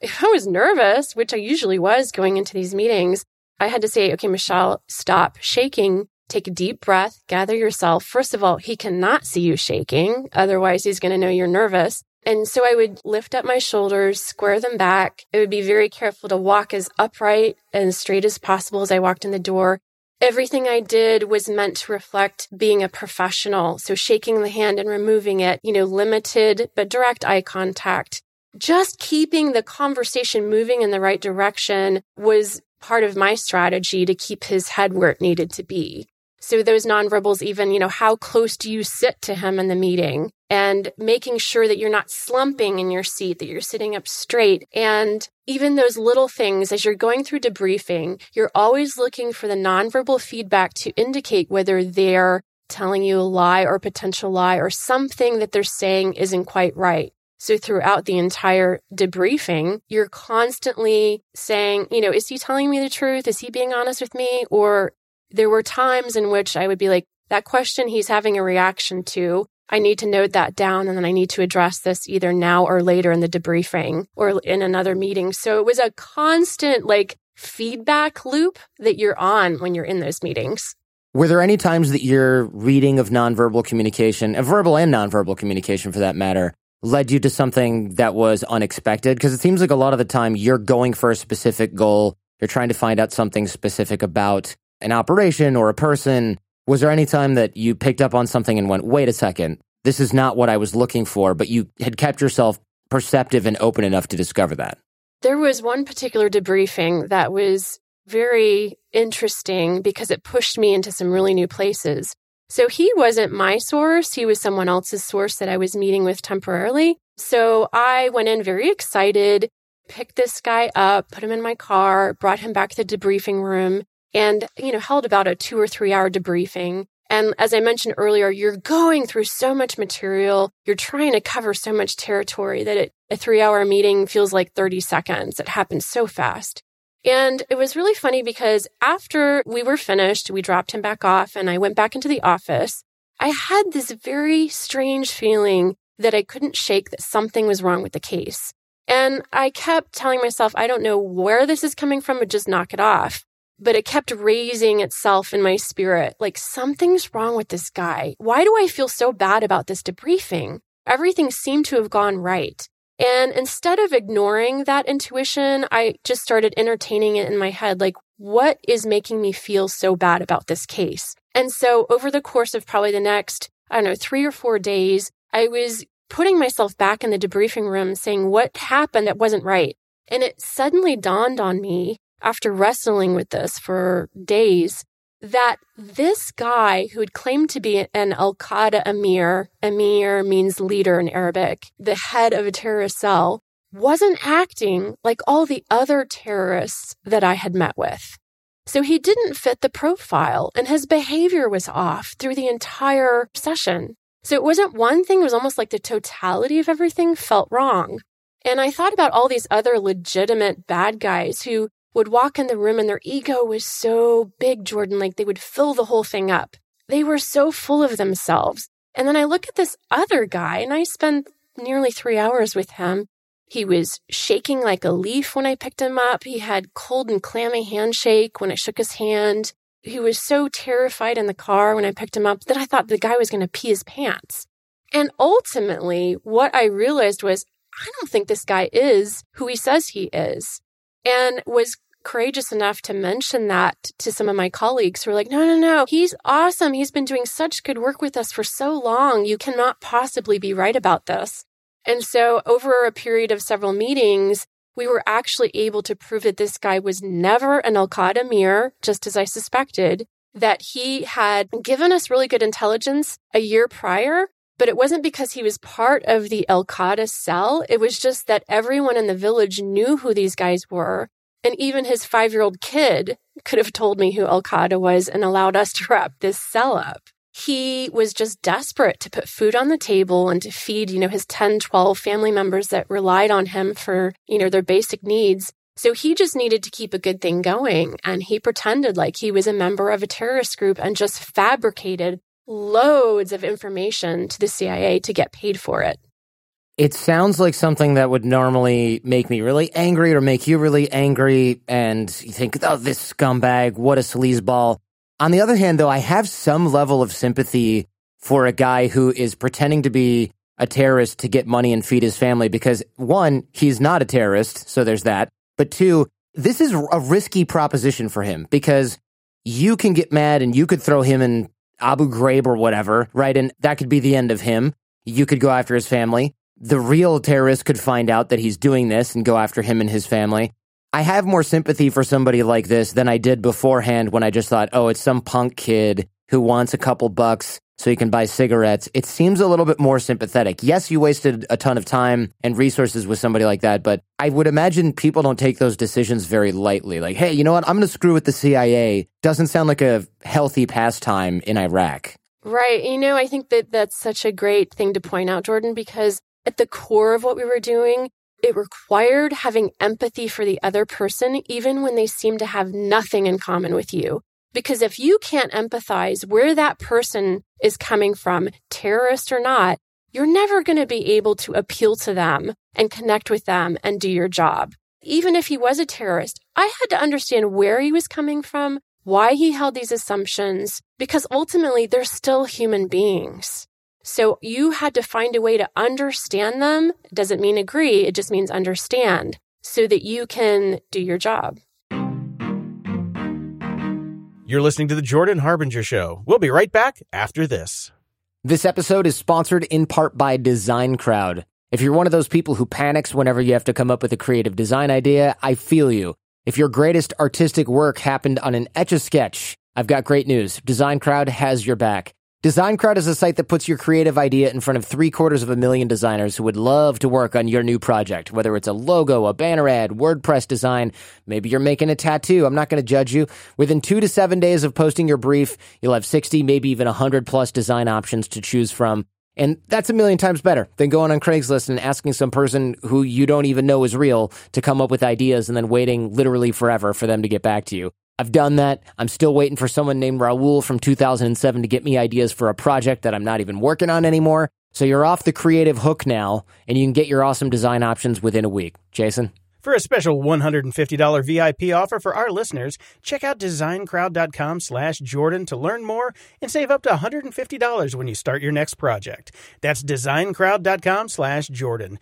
nervous, which I usually was going into these meetings, I had to say, okay, Michelle, stop shaking, take a deep breath, gather yourself. First of all, he cannot see you shaking. Otherwise, he's going to know you're nervous. And so I would lift up my shoulders, square them back. I would be very careful to walk as upright and straight as possible as I walked in the door. Everything I did was meant to reflect being a professional. So shaking the hand and removing it, limited but direct eye contact. Just keeping the conversation moving in the right direction was part of my strategy to keep his head where it needed to be. So those nonverbals, even, how close do you sit to him in the meeting? And making sure that you're not slumping in your seat, that you're sitting up straight. And even those little things, as you're going through debriefing, you're always looking for the nonverbal feedback to indicate whether they're telling you a lie or potential lie or something that they're saying isn't quite right. So throughout the entire debriefing, you're constantly saying, is he telling me the truth? Is he being honest with me? Or there were times in which I would be like, that question he's having a reaction to, I need to note that down, and then I need to address this either now or later in the debriefing or in another meeting. So it was a constant feedback loop that you're on when you're in those meetings. Were there any times that your reading of nonverbal communication, verbal and nonverbal communication for that matter, led you to something that was unexpected? Because it seems like a lot of the time you're going for a specific goal. You're trying to find out something specific about an operation or a person. Was there any time that you picked up on something and went, wait a second, this is not what I was looking for, but you had kept yourself perceptive and open enough to discover that? There was one particular debriefing that was very interesting because it pushed me into some really new places. So he wasn't my source. He was someone else's source that I was meeting with temporarily. So I went in very excited, picked this guy up, put him in my car, brought him back to the debriefing room, and, held about a 2 or 3 hour debriefing. And as I mentioned earlier, you're going through so much material. You're trying to cover so much territory that a 3 hour meeting feels like 30 seconds. It happens so fast. And it was really funny because after we were finished, we dropped him back off and I went back into the office. I had this very strange feeling that I couldn't shake that something was wrong with the case. And I kept telling myself, I don't know where this is coming from, but just knock it off. But it kept raising itself in my spirit, like something's wrong with this guy. Why do I feel so bad about this debriefing? Everything seemed to have gone right. And instead of ignoring that intuition, I just started entertaining it in my head, like, what is making me feel so bad about this case? And so over the course of probably the next 3 or 4 days, I was putting myself back in the debriefing room saying, what happened that wasn't right? And it suddenly dawned on me after wrestling with this for days that this guy who had claimed to be an al-Qaeda emir means leader in Arabic, the head of a terrorist cell, wasn't acting like all the other terrorists that I had met with. So he didn't fit the profile, and his behavior was off through the entire session. So it wasn't one thing, it was almost like the totality of everything felt wrong. And I thought about all these other legitimate bad guys who would walk in the room and their ego was so big, Jordan, like they would fill the whole thing up. They were so full of themselves. And then I look at this other guy, and I spent nearly 3 hours with him. He was shaking like a leaf when I picked him up. He had cold and clammy handshake when I shook his hand. He was so terrified in the car when I picked him up that I thought the guy was going to pee his pants. And ultimately, what I realized was, I don't think this guy is who he says he is. And was courageous enough to mention that to some of my colleagues who were like, no, he's awesome. He's been doing such good work with us for so long. You cannot possibly be right about this. And so over a period of several meetings, we were actually able to prove that this guy was never an al-Qaeda emir, just as I suspected, that he had given us really good intelligence a year prior, but it wasn't because he was part of the al-Qaeda cell. It was just that everyone in the village knew who these guys were. And even his 5-year-old kid could have told me who al-Qaeda was and allowed us to wrap this cell up. He was just desperate to put food on the table and to feed, his 10, 12 family members that relied on him for, their basic needs. So he just needed to keep a good thing going. And he pretended like he was a member of a terrorist group and just fabricated loads of information to the CIA to get paid for it. It sounds like something that would normally make me really angry or make you really angry, and you think, oh, this scumbag, what a sleazeball. On the other hand, though, I have some level of sympathy for a guy who is pretending to be a terrorist to get money and feed his family because, one, he's not a terrorist, so there's that. But two, this is a risky proposition for him because you can get mad and you could throw him in Abu Ghraib or whatever, right? And that could be the end of him. You could go after his family. The real terrorist could find out that he's doing this and go after him and his family. I have more sympathy for somebody like this than I did beforehand when I just thought, oh, it's some punk kid who wants a couple bucks so he can buy cigarettes. It seems a little bit more sympathetic. Yes, you wasted a ton of time and resources with somebody like that, but I would imagine people don't take those decisions very lightly. Like, hey, you know what? I'm going to screw with the CIA. Doesn't sound like a healthy pastime in Iraq. Right. I think that that's such a great thing to point out, Jordan, because at the core of what we were doing, it required having empathy for the other person, even when they seem to have nothing in common with you. Because if you can't empathize where that person is coming from, terrorist or not, you're never going to be able to appeal to them and connect with them and do your job. Even if he was a terrorist, I had to understand where he was coming from, why he held these assumptions, because ultimately they're still human beings. So you had to find a way to understand them. It doesn't mean agree, it just means understand so that you can do your job. You're listening to The Jordan Harbinger Show. We'll be right back after this. This episode is sponsored in part by Design Crowd. If you're one of those people who panics whenever you have to come up with a creative design idea, I feel you. If your greatest artistic work happened on an Etch-a-Sketch, I've got great news. Design Crowd has your back. Design Crowd is a site that puts your creative idea in front of 750,000 designers who would love to work on your new project, whether it's a logo, a banner ad, WordPress design, maybe you're making a tattoo. I'm not going to judge you. Within 2 to 7 days of posting your brief, you'll have 60, maybe even 100 plus design options to choose from. And that's 1,000,000 times better than going on Craigslist and asking some person who you don't even know is real to come up with ideas and then waiting literally forever for them to get back to you. I've done that. I'm still waiting for someone named Raul from 2007 to get me ideas for a project that I'm not even working on anymore. So you're off the creative hook now, and you can get your awesome design options within a week. Jason? For a special $150 VIP offer for our listeners, check out designcrowd.com/Jordan to learn more and save up to $150 when you start your next project. That's designcrowd.com/Jordan.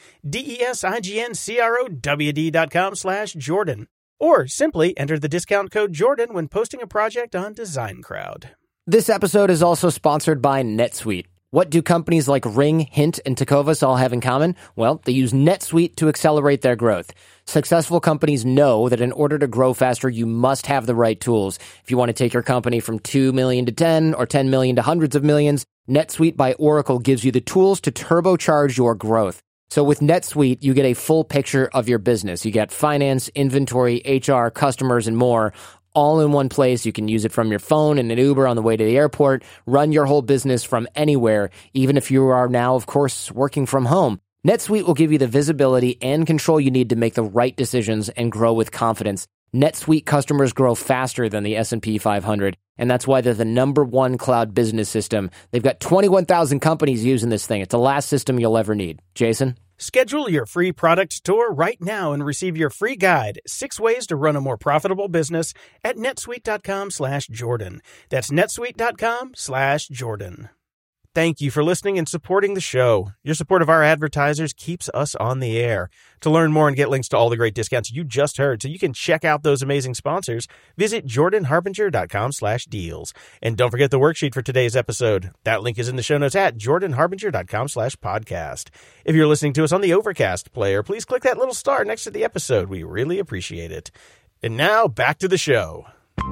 DESIGNCROWD.com/Jordan. Or simply enter the discount code Jordan when posting a project on Design Crowd. This episode is also sponsored by NetSuite. What do companies like Ring, Hint, and Tecovas all have in common? Well, they use NetSuite to accelerate their growth. Successful companies know that in order to grow faster, you must have the right tools. If you want to take your company from 2 million to 10 or 10 million to hundreds of millions, NetSuite by Oracle gives you the tools to turbocharge your growth. So with NetSuite, you get a full picture of your business. You get finance, inventory, HR, customers, and more, all in one place. You can use it from your phone in an Uber on the way to the airport, run your whole business from anywhere, even if you are now, of course, working from home. NetSuite will give you the visibility and control you need to make the right decisions and grow with confidence. NetSuite customers grow faster than the S&P 500, and that's why they're the #1 cloud business system. They've got 21,000 companies using this thing. It's the last system you'll ever need. Jason? Schedule your free product tour right now and receive your free guide, 6 ways to run a more profitable business at netsuite.com/Jordan. That's netsuite.com/Jordan. Thank you for listening and supporting the show. Your support of our advertisers keeps us on the air. To learn more and get links to all the great discounts you just heard so you can check out those amazing sponsors, visit jordanharbinger.com/deals. And don't forget the worksheet for today's episode. That link is in the show notes at jordanharbinger.com/podcast. If you're listening to us on the Overcast player, please click that little star next to the episode. We really appreciate it. And now back to the show.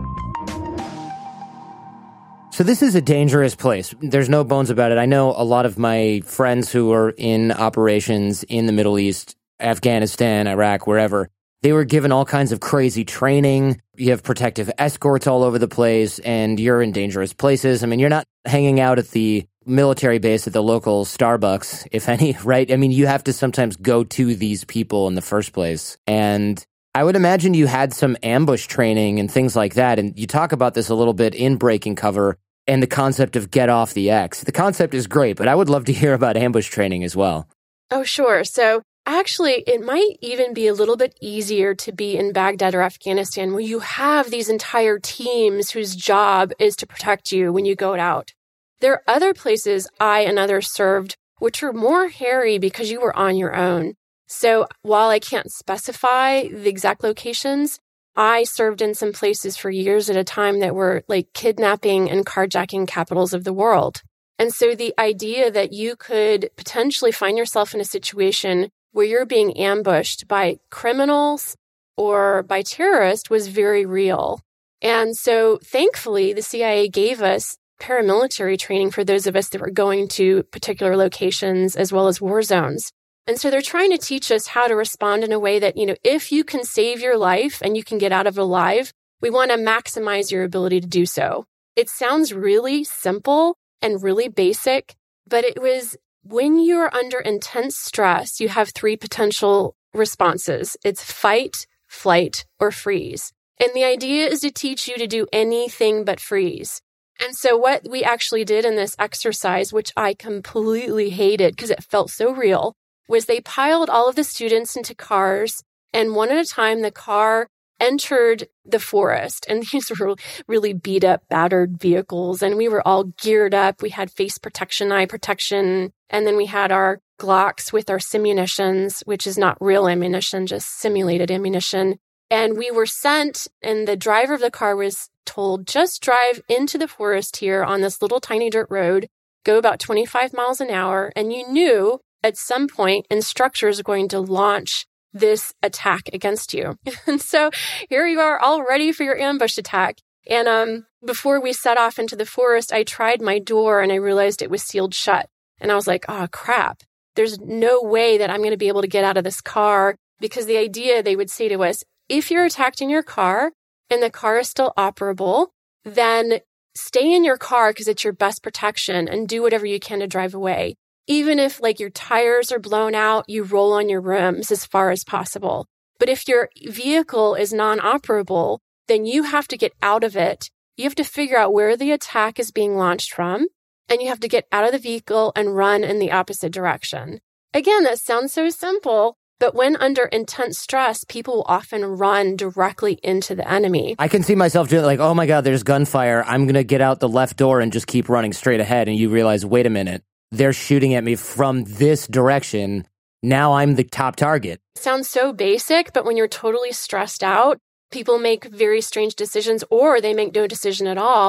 So this is a dangerous place. There's no bones about it. I know a lot of my friends who are in operations in the Middle East, Afghanistan, Iraq, wherever. They were given all kinds of crazy training. You have protective escorts all over the place, and you're in dangerous places. I mean, you're not hanging out at the military base at the local Starbucks, if any, right? I mean, you have to sometimes go to these people in the first place. And I would imagine you had some ambush training and things like that. And you talk about this a little bit in Breaking Cover and the concept of get off the X. The concept is great, but I would love to hear about ambush training as well. Oh, sure. So actually, it might even be a little bit easier to be in Baghdad or Afghanistan where you have these entire teams whose job is to protect you when you go out. There are other places I and others served which are more hairy because you were on your own. So while I can't specify the exact locations, I served in some places for years at a time that were like kidnapping and carjacking capitals of the world. And so the idea that you could potentially find yourself in a situation where you're being ambushed by criminals or by terrorists was very real. And so thankfully, the CIA gave us paramilitary training for those of us that were going to particular locations as well as war zones. And so they're trying to teach us how to respond in a way that, if you can save your life and you can get out of it alive, we want to maximize your ability to do so. It sounds really simple and really basic, but it was when you're under intense stress, you have 3 potential responses. It's fight, flight, or freeze. And the idea is to teach you to do anything but freeze. And so what we actually did in this exercise, which I completely hated because it felt so real, was they piled all of the students into cars, and one at a time, the car entered the forest. And these were really beat up, battered vehicles. And we were all geared up. We had face protection, eye protection. And then we had our Glocks with our simunitions, which is not real ammunition, just simulated ammunition. And we were sent, and the driver of the car was told, just drive into the forest here on this little tiny dirt road, go about 25 miles an hour. And you knew at some point, instructors are going to launch this attack against you. And so here you are all ready for your ambush attack. And before we set off into the forest, I tried my door and I realized it was sealed shut. And I was like, oh, crap. There's no way that I'm going to be able to get out of this car, because the idea they would say to us, if you're attacked in your car and the car is still operable, then stay in your car because it's your best protection and do whatever you can to drive away. Even if your tires are blown out, you roll on your rims as far as possible. But if your vehicle is non-operable, then you have to get out of it. You have to figure out where the attack is being launched from, and you have to get out of the vehicle and run in the opposite direction. Again, that sounds so simple, but when under intense stress, people will often run directly into the enemy. I can see myself doing oh my God, there's gunfire. I'm going to get out the left door and just keep running straight ahead. And you realize, wait a minute. They're shooting at me from this direction. Now I'm the top target. Sounds so basic, but when you're totally stressed out, people make very strange decisions, or they make no decision at all.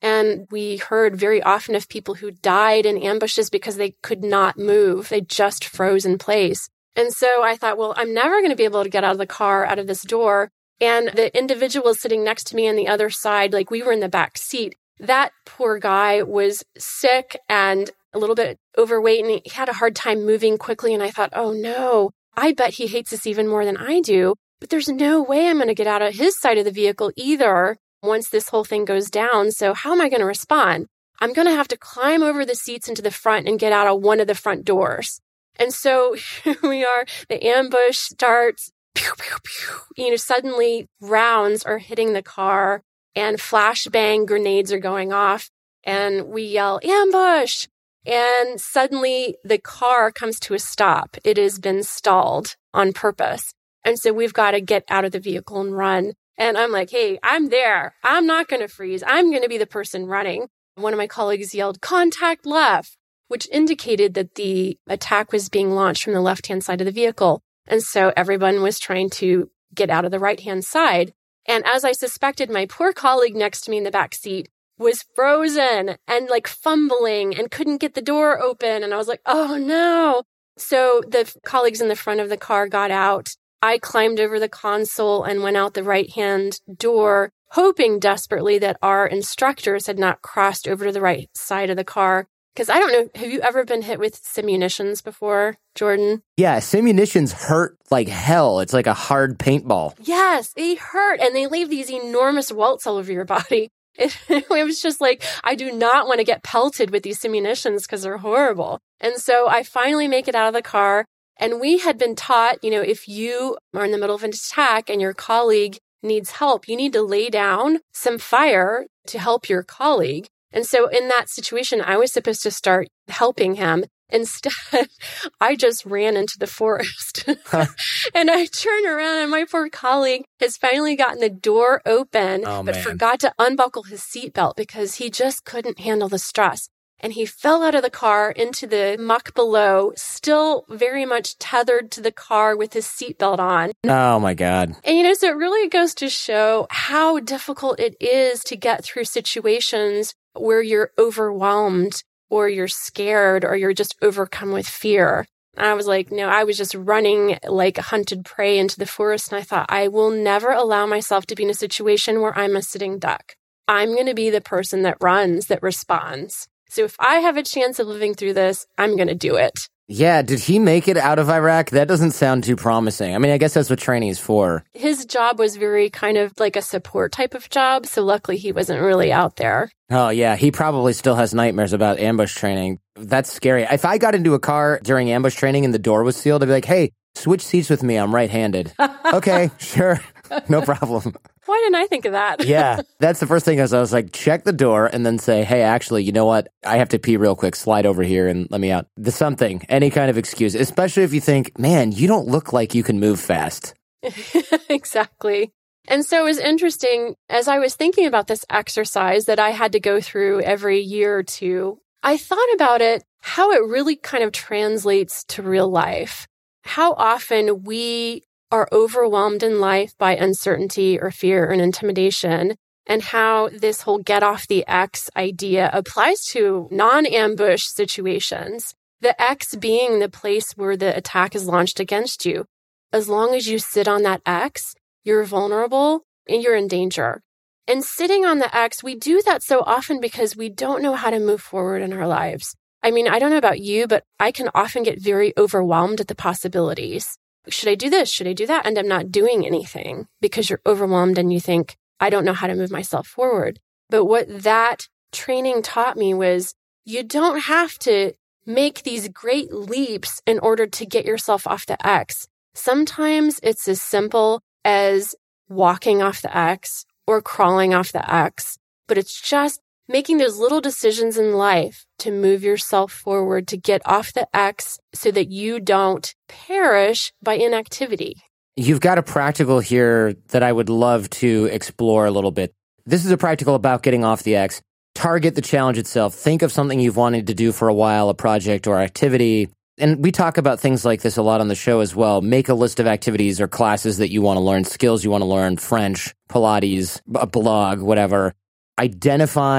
And we heard very often of people who died in ambushes because they could not move. They just froze in place. And so I thought, well, I'm never going to be able to get out of the car, out of this door. And the individual sitting next to me on the other side, like we were in the back seat, that poor guy was sick and a little bit overweight, and he had a hard time moving quickly. And I thought, oh no, I bet he hates this even more than I do. But there's no way I'm going to get out of his side of the vehicle either once this whole thing goes down. So how am I going to respond? I'm going to have to climb over the seats into the front and get out of one of the front doors. And so here we are, the ambush starts, pew, pew, pew. Suddenly rounds are hitting the car and flashbang grenades are going off and we yell, ambush! And suddenly the car comes to a stop. It has been stalled on purpose. And so we've got to get out of the vehicle and run. And I'm like, hey, I'm there. I'm not going to freeze. I'm going to be the person running. One of my colleagues yelled, contact left, which indicated that the attack was being launched from the left-hand side of the vehicle. And so everyone was trying to get out of the right-hand side. And as I suspected, my poor colleague next to me in the back seat was frozen and like fumbling and couldn't get the door open. And I was like, oh no. So the colleagues in the front of the car got out. I climbed over the console and went out the right-hand door, hoping desperately that our instructors had not crossed over to the right side of the car. Because I don't know, have you ever been hit with simunitions before, Jordan? Yeah, simunitions hurt like hell. It's like a hard paintball. Yes, they hurt, and they leave these enormous welts all over your body. It was just like, I do not want to get pelted with these simunitions because they're horrible. And so I finally make it out of the car. And we had been taught, if you are in the middle of an attack and your colleague needs help, you need to lay down some fire to help your colleague. And so in that situation, I was supposed to start helping him. Instead, I just ran into the forest. And I turned around and my poor colleague has finally gotten the door open, but forgot to unbuckle his seatbelt because he just couldn't handle the stress. And he fell out of the car into the muck below, still very much tethered to the car with his seatbelt on. Oh, my God. And, so it really goes to show how difficult it is to get through situations where you're overwhelmed or you're scared or you're just overcome with fear. And I was like, no, I was just running like a hunted prey into the forest. And I thought, I will never allow myself to be in a situation where I'm a sitting duck. I'm going to be the person that runs, that responds. So if I have a chance of living through this, I'm going to do it. Yeah, did he make it out of Iraq? That doesn't sound too promising. I mean, I guess that's what training is for. His job was very kind of like a support type of job, so luckily he wasn't really out there. Oh, yeah, he probably still has nightmares about ambush training. That's scary. If I got into a car during ambush training and the door was sealed, I'd be like, hey, switch seats with me, I'm right-handed. Okay, sure, no problem. Why didn't I think of that? Yeah, that's the first thing I was like, check the door and then say, hey, actually, you know what? I have to pee real quick. Slide over here and let me out. Something, any kind of excuse, especially if you think, man, you don't look like you can move fast. Exactly. And so it was interesting, as I was thinking about this exercise that I had to go through every year or two, I thought about it, how it really kind of translates to real life. How often we are overwhelmed in life by uncertainty or fear and intimidation, and how this whole get off the X idea applies to non-ambush situations. The X being the place where the attack is launched against you. As long as you sit on that X, you're vulnerable and you're in danger. And sitting on the X, we do that so often because we don't know how to move forward in our lives. I mean, I don't know about you, but I can often get very overwhelmed at the possibilities. Should I do this? Should I do that? And I'm not doing anything because you're overwhelmed and you think, I don't know how to move myself forward. But what that training taught me was you don't have to make these great leaps in order to get yourself off the X. Sometimes it's as simple as walking off the X or crawling off the X, but it's just making those little decisions in life to move yourself forward, to get off the X so that you don't perish by inactivity. You've got a practical here that I would love to explore a little bit. This is a practical about getting off the X. Target the challenge itself. Think of something you've wanted to do for a while, a project or activity. And we talk about things like this a lot on the show as well. Make a list of activities or classes that you want to learn, skills you want to learn, French, Pilates, a blog, whatever. Identify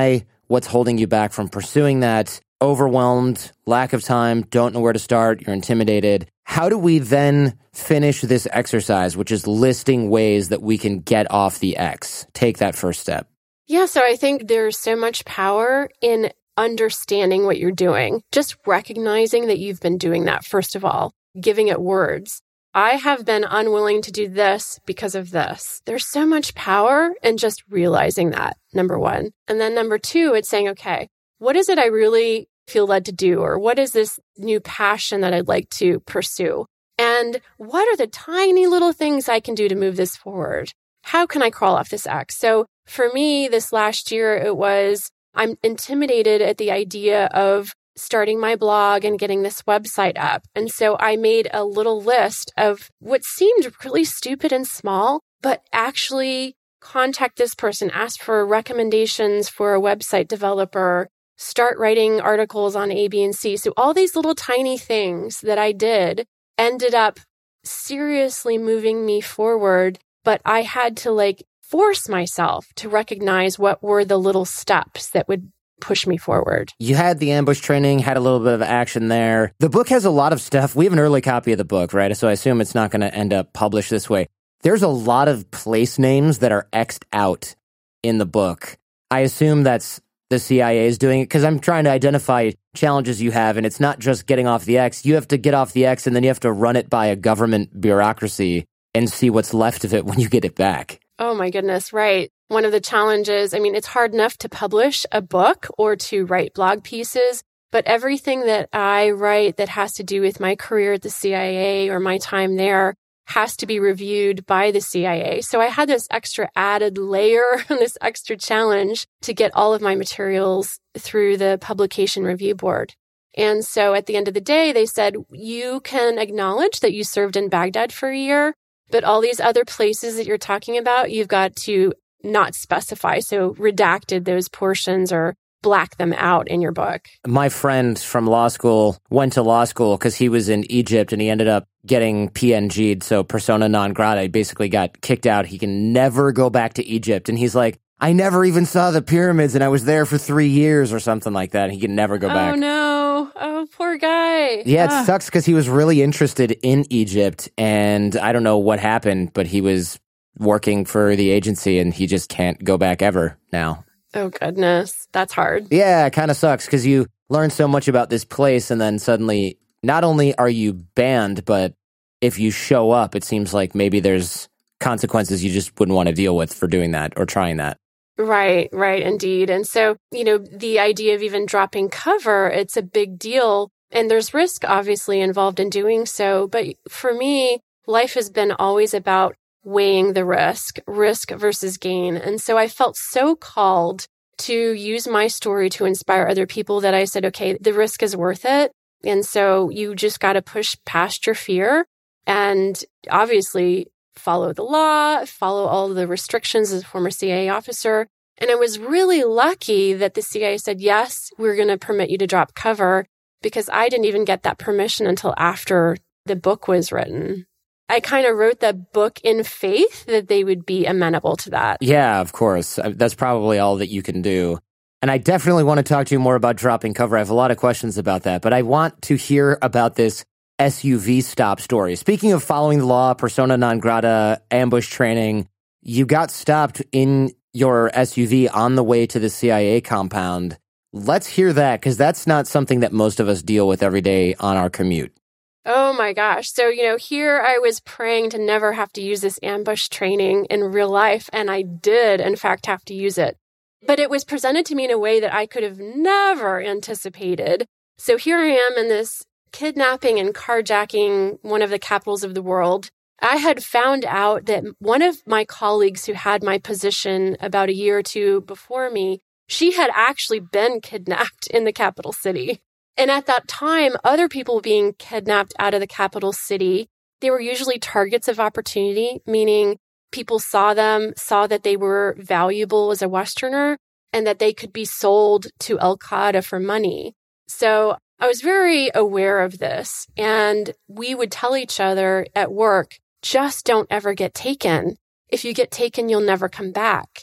what's holding you back from pursuing that, overwhelmed, lack of time, don't know where to start, you're intimidated. How do we then finish this exercise, which is listing ways that we can get off the X? Take that first step. Yeah, so I think there's so much power in understanding what you're doing, just recognizing that you've been doing that, first of all, giving it words. I have been unwilling to do this because of this. There's so much power in just realizing that, number one. And then number two, it's saying, okay, what is it I really feel led to do? Or what is this new passion that I'd like to pursue? And what are the tiny little things I can do to move this forward? How can I crawl off this X? So for me, this last year, it was, I'm intimidated at the idea of starting my blog and getting this website up. And so I made a little list of what seemed really stupid and small, but actually contact this person, ask for recommendations for a website developer, start writing articles on A, B, and C. So all these little tiny things that I did ended up seriously moving me forward, but I had to force myself to recognize what were the little steps that would push me forward. You had the ambush training, had a little bit of action there. The book has a lot of stuff. We have an early copy of the book, right? So I assume it's not going to end up published this way. There's a lot of place names that are X'd out in the book. I assume that's the CIA is doing it because I'm trying to identify challenges you have, and it's not just getting off the X. You have to get off the X, and then you have to run it by a government bureaucracy and see what's left of it when you get it back. Oh my goodness, right. One of the challenges, it's hard enough to publish a book or to write blog pieces, but everything that I write that has to do with my career at the CIA or my time there has to be reviewed by the CIA. So I had this extra added layer, this extra challenge to get all of my materials through the publication review board. And so at the end of the day, they said, you can acknowledge that you served in Baghdad for a year, but all these other places that you're talking about, you've got to not specify. So redacted those portions or black them out in your book. My friend from law school went to law school because he was in Egypt and he ended up getting PNG'd, so persona non grata. He basically got kicked out. He can never go back to Egypt. And he's like, I never even saw the pyramids and I was there for 3 years or something like that. He can never go back. Oh, no. Oh, poor guy. Yeah, it sucks because he was really interested in Egypt and I don't know what happened, but he was working for the agency and he just can't go back ever now. Oh, goodness. That's hard. Yeah, it kind of sucks because you learn so much about this place and then suddenly not only are you banned, but if you show up, it seems like maybe there's consequences you just wouldn't want to deal with for doing that or trying that. Right, indeed. And so, the idea of even dropping cover, it's a big deal. And there's risk, obviously, involved in doing so. But for me, life has been always about weighing the risk versus gain. And so I felt so called to use my story to inspire other people that I said, okay, the risk is worth it. And so you just got to push past your fear and obviously follow the law, follow all the restrictions as a former CIA officer. And I was really lucky that the CIA said, yes, we're going to permit you to drop cover because I didn't even get that permission until after the book was written. I kind of wrote the book in faith that they would be amenable to that. Yeah, of course. That's probably all that you can do. And I definitely want to talk to you more about dropping cover. I have a lot of questions about that, but I want to hear about this SUV stop story. Speaking of following the law, persona non grata, ambush training, you got stopped in your SUV on the way to the CIA compound. Let's hear that, because that's not something that most of us deal with every day on our commute. Oh my gosh. So, here I was praying to never have to use this ambush training in real life. And I did, in fact, have to use it. But it was presented to me in a way that I could have never anticipated. So here I am in this kidnapping and carjacking one of the capitals of the world. I had found out that one of my colleagues who had my position about a year or two before me, she had actually been kidnapped in the capital city. And at that time, other people being kidnapped out of the capital city, they were usually targets of opportunity, meaning people saw them, saw that they were valuable as a Westerner, and that they could be sold to Al-Qaeda for money. So I was very aware of this. And we would tell each other at work, just don't ever get taken. If you get taken, you'll never come back.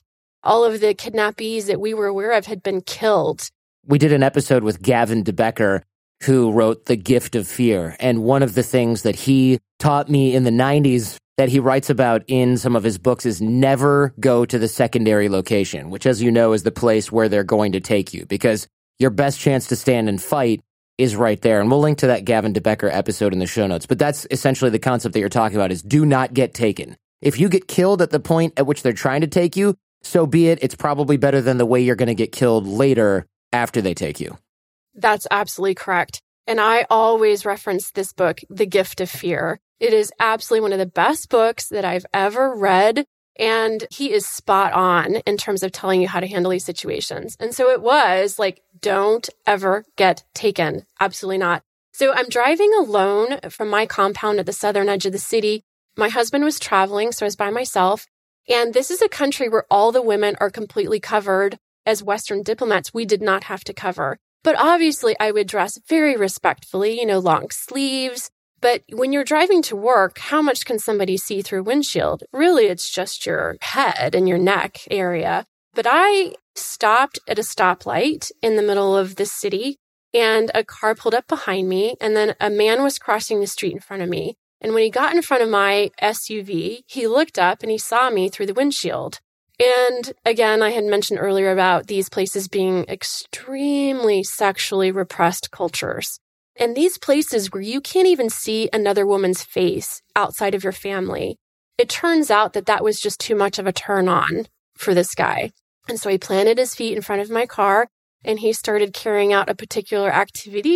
all of the kidnappees that we were aware of had been killed. We did an episode with Gavin DeBecker, who wrote The Gift of Fear. And one of the things that he taught me in the 90s that he writes about in some of his books is never go to the secondary location, which, as you know, is the place where they're going to take you, because your best chance to stand and fight is right there. And we'll link to that Gavin DeBecker episode in the show notes. But that's essentially the concept that you're talking about, is do not get taken. If you get killed at the point at which they're trying to take you, so be it. It's probably better than the way you're going to get killed later after they take you. That's absolutely correct. And I always reference this book, The Gift of Fear. It is absolutely one of the best books that I've ever read. And he is spot on in terms of telling you how to handle these situations. And so it was like, don't ever get taken. Absolutely not. So I'm driving alone from my compound at the southern edge of the city. My husband was traveling, so I was by myself. And this is a country where all the women are completely covered. As Western diplomats, we did not have to cover. But obviously, I would dress very respectfully, long sleeves. But when you're driving to work, how much can somebody see through a windshield? Really, it's just your head and your neck area. But I stopped at a stoplight in the middle of the city, and a car pulled up behind me, and then a man was crossing the street in front of me. And when he got in front of my SUV, he looked up and he saw me through the windshield. And again, I had mentioned earlier about these places being extremely sexually repressed cultures. And these places where you can't even see another woman's face outside of your family, it turns out that that was just too much of a turn on for this guy. And so he planted his feet in front of my car and he started carrying out a particular activity.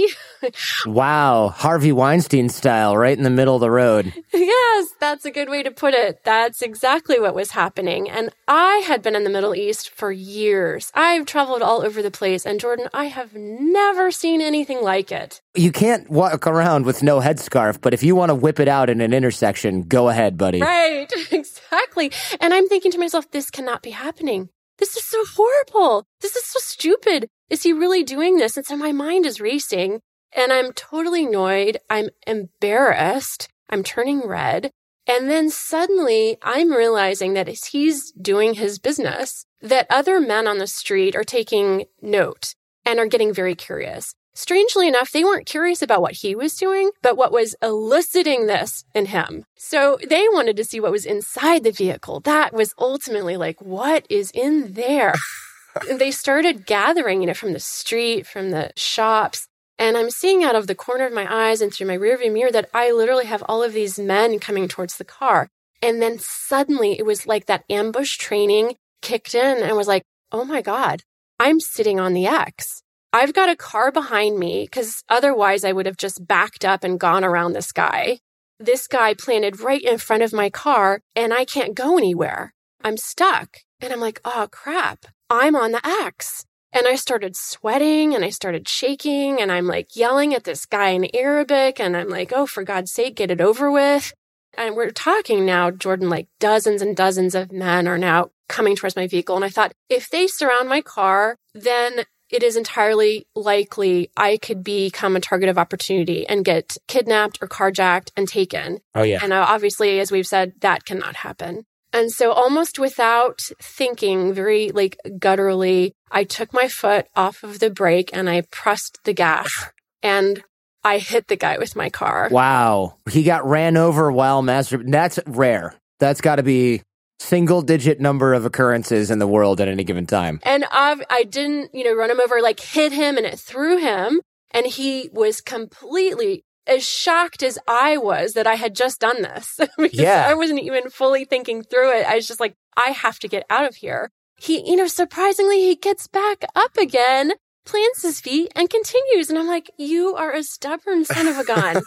Wow. Harvey Weinstein style, right in the middle of the road. Yes, that's a good way to put it. That's exactly what was happening. And I had been in the Middle East for years. I've traveled all over the place. And Jordan, I have never seen anything like it. You can't walk around with no headscarf, but if you want to whip it out in an intersection, go ahead, buddy. Right, exactly. And I'm thinking to myself, this cannot be happening. This is so horrible. This is so stupid. Is he really doing this? And so my mind is racing and I'm totally annoyed. I'm embarrassed. I'm turning red. And then suddenly I'm realizing that as he's doing his business, that other men on the street are taking note and are getting very curious. Strangely enough, they weren't curious about what he was doing, but what was eliciting this in him. So they wanted to see what was inside the vehicle. That was ultimately like, what is in there? And they started gathering, from the street, from the shops. And I'm seeing out of the corner of my eyes and through my rearview mirror that I literally have all of these men coming towards the car. And then suddenly it was like that ambush training kicked in and was like, oh my God, I'm sitting on the X. I've got a car behind me because otherwise I would have just backed up and gone around this guy. This guy planted right in front of my car and I can't go anywhere. I'm stuck. And I'm like, oh crap, I'm on the X. And I started sweating and I started shaking and I'm like yelling at this guy in Arabic. And I'm like, oh, for God's sake, get it over with. And we're talking now, Jordan, like dozens and dozens of men are now coming towards my vehicle. And I thought, if they surround my car, then it is entirely likely I could become a target of opportunity and get kidnapped or carjacked and taken. Oh, yeah. And obviously, as we've said, that cannot happen. And so almost without thinking, very gutturally, I took my foot off of the brake and I pressed the gas and I hit the guy with my car. Wow. He got ran over while masturbating. That's rare. That's got to be single-digit number of occurrences in the world at any given time. And I didn't, run him over, hit him and it threw him. And he was completely as shocked as I was that I had just done this. I wasn't even fully thinking through it. I was just like, I have to get out of here. He, surprisingly, he gets back up again, plants his feet and continues. And I'm like, you are a stubborn son of a gun.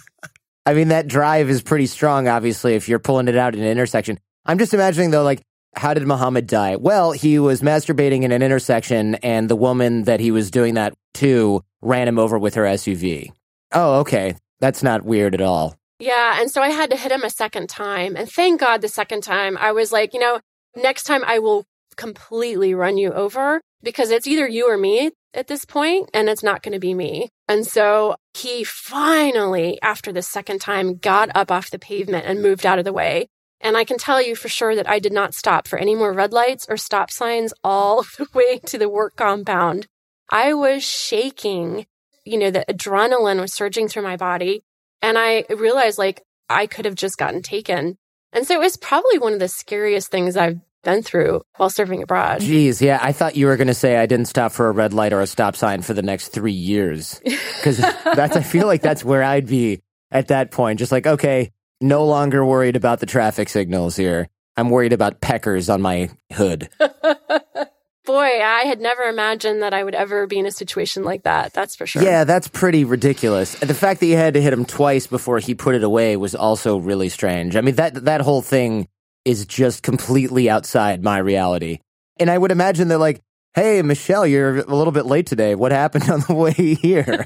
I mean, that drive is pretty strong, obviously, if you're pulling it out in an intersection. I'm just imagining, though, how did Muhammad die? Well, he was masturbating in an intersection, and the woman that he was doing that to ran him over with her SUV. Oh, okay. That's not weird at all. Yeah, and so I had to hit him a second time. And thank God the second time, I was like, next time I will completely run you over because it's either you or me at this point, and it's not going to be me. And so he finally, after the second time, got up off the pavement and moved out of the way. And I can tell you for sure that I did not stop for any more red lights or stop signs all the way to the work compound. I was shaking. The adrenaline was surging through my body. And I realized I could have just gotten taken. And so it was probably one of the scariest things I've been through while serving abroad. Geez, yeah. I thought you were going to say I didn't stop for a red light or a stop sign for the next 3 years. Because I feel like that's where I'd be at that point. Just okay, no longer worried about the traffic signals here. I'm worried about peckers on my hood. Boy, I had never imagined that I would ever be in a situation like that. That's for sure. Yeah, that's pretty ridiculous. The fact that you had to hit him twice before he put it away was also really strange. I mean, that whole thing is just completely outside my reality. And I would imagine they're hey, Michelle, you're a little bit late today. What happened on the way here?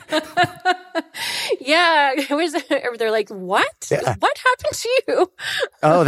Yeah, they're like, what? Yeah. What happened to you? Oh,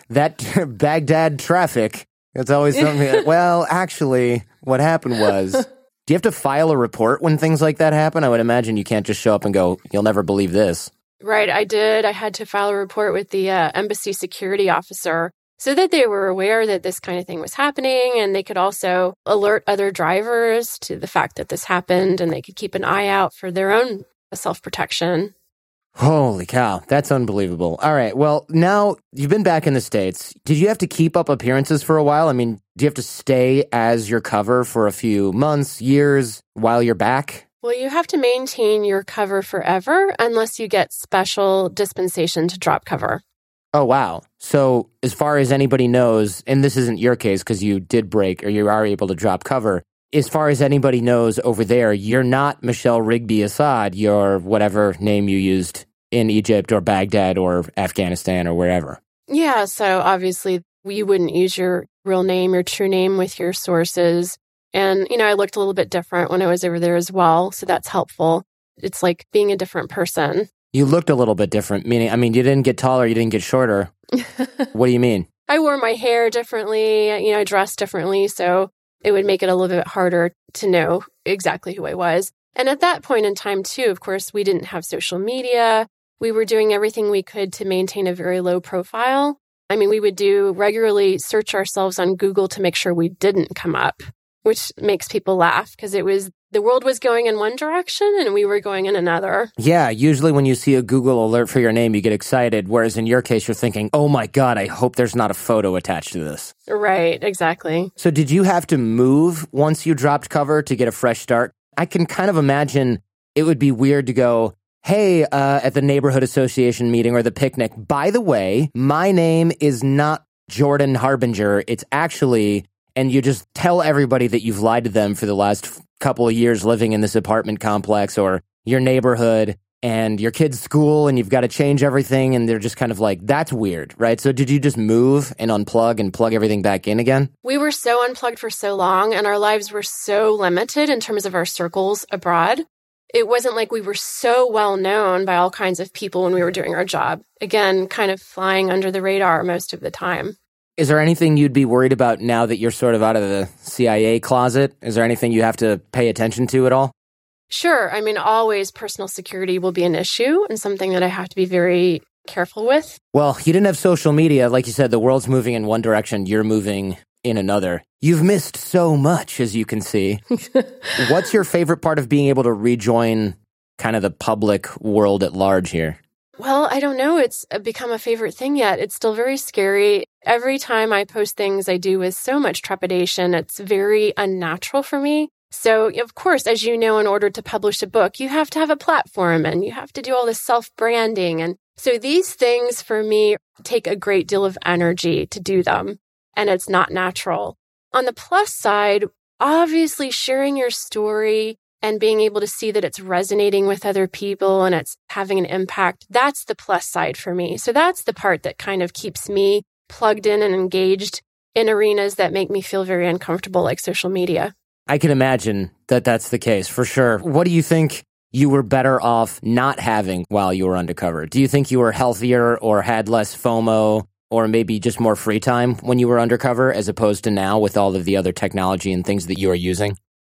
that Baghdad traffic. It's always something well, actually, what happened was, do you have to file a report when things like that happen? I would imagine you can't just show up and go, you'll never believe this. Right, I did. I had to file a report with the embassy security officer so that they were aware that this kind of thing was happening, and they could also alert other drivers to the fact that this happened, and they could keep an eye out for their own self-protection. Holy cow, that's unbelievable. All right, well, now you've been back in the States. Did you have to keep up appearances for a while? I mean, do you have to stay as your cover for a few months, years while you're back? Well, you have to maintain your cover forever unless you get special dispensation to drop cover. Oh, wow. So as far as anybody knows, and this isn't your case because you did break or you are able to drop cover, as far as anybody knows over there, you're not Michelle Rigby Assad, you're whatever name you used in Egypt or Baghdad or Afghanistan or wherever. Yeah, so obviously you wouldn't use your real name, your true name with your sources. And, I looked a little bit different when I was over there as well, so that's helpful. It's like being a different person. You looked a little bit different, meaning, you didn't get taller, you didn't get shorter. What do you mean? I wore my hair differently, I dressed differently, so it would make it a little bit harder to know exactly who I was. And at that point in time, too, of course, we didn't have social media. We were doing everything we could to maintain a very low profile. We would regularly search ourselves on Google to make sure we didn't come up, which makes people laugh because the world was going in one direction and we were going in another. Yeah, usually when you see a Google alert for your name, you get excited, whereas in your case, you're thinking, oh my God, I hope there's not a photo attached to this. Right, exactly. So did you have to move once you dropped cover to get a fresh start? I can kind of imagine it would be weird to go, hey, at the neighborhood association meeting or the picnic, by the way, my name is not Jordan Harbinger. It's actually, and you just tell everybody that you've lied to them for the last couple of years living in this apartment complex or your neighborhood and your kid's school and you've got to change everything. And they're just kind of like, that's weird, right? So did you just move and unplug and plug everything back in again? We were so unplugged for so long and our lives were so limited in terms of our circles abroad. It wasn't like we were so well known by all kinds of people when we were doing our job. Again, kind of flying under the radar most of the time. Is there anything you'd be worried about now that you're sort of out of the CIA closet? Is there anything you have to pay attention to at all? Sure. Always personal security will be an issue and something that I have to be very careful with. Well, you didn't have social media. Like you said, the world's moving in one direction. You're moving in another. You've missed so much, as you can see. What's your favorite part of being able to rejoin kind of the public world at large here? Well, I don't know. It's become a favorite thing yet. It's still very scary. Every time I post things, I do with so much trepidation. It's very unnatural for me. So, of course, as you know, in order to publish a book, you have to have a platform and you have to do all this self-branding. And so these things for me take a great deal of energy to do them. And it's not natural. On the plus side, obviously sharing your story and being able to see that it's resonating with other people and it's having an impact, that's the plus side for me. So that's the part that kind of keeps me plugged in and engaged in arenas that make me feel very uncomfortable, like social media. I can imagine that that's the case, for sure. What do you think you were better off not having while you were undercover? Do you think you were healthier or had less FOMO or maybe just more free time when you were undercover as opposed to now with all of the other technology and things that you are using?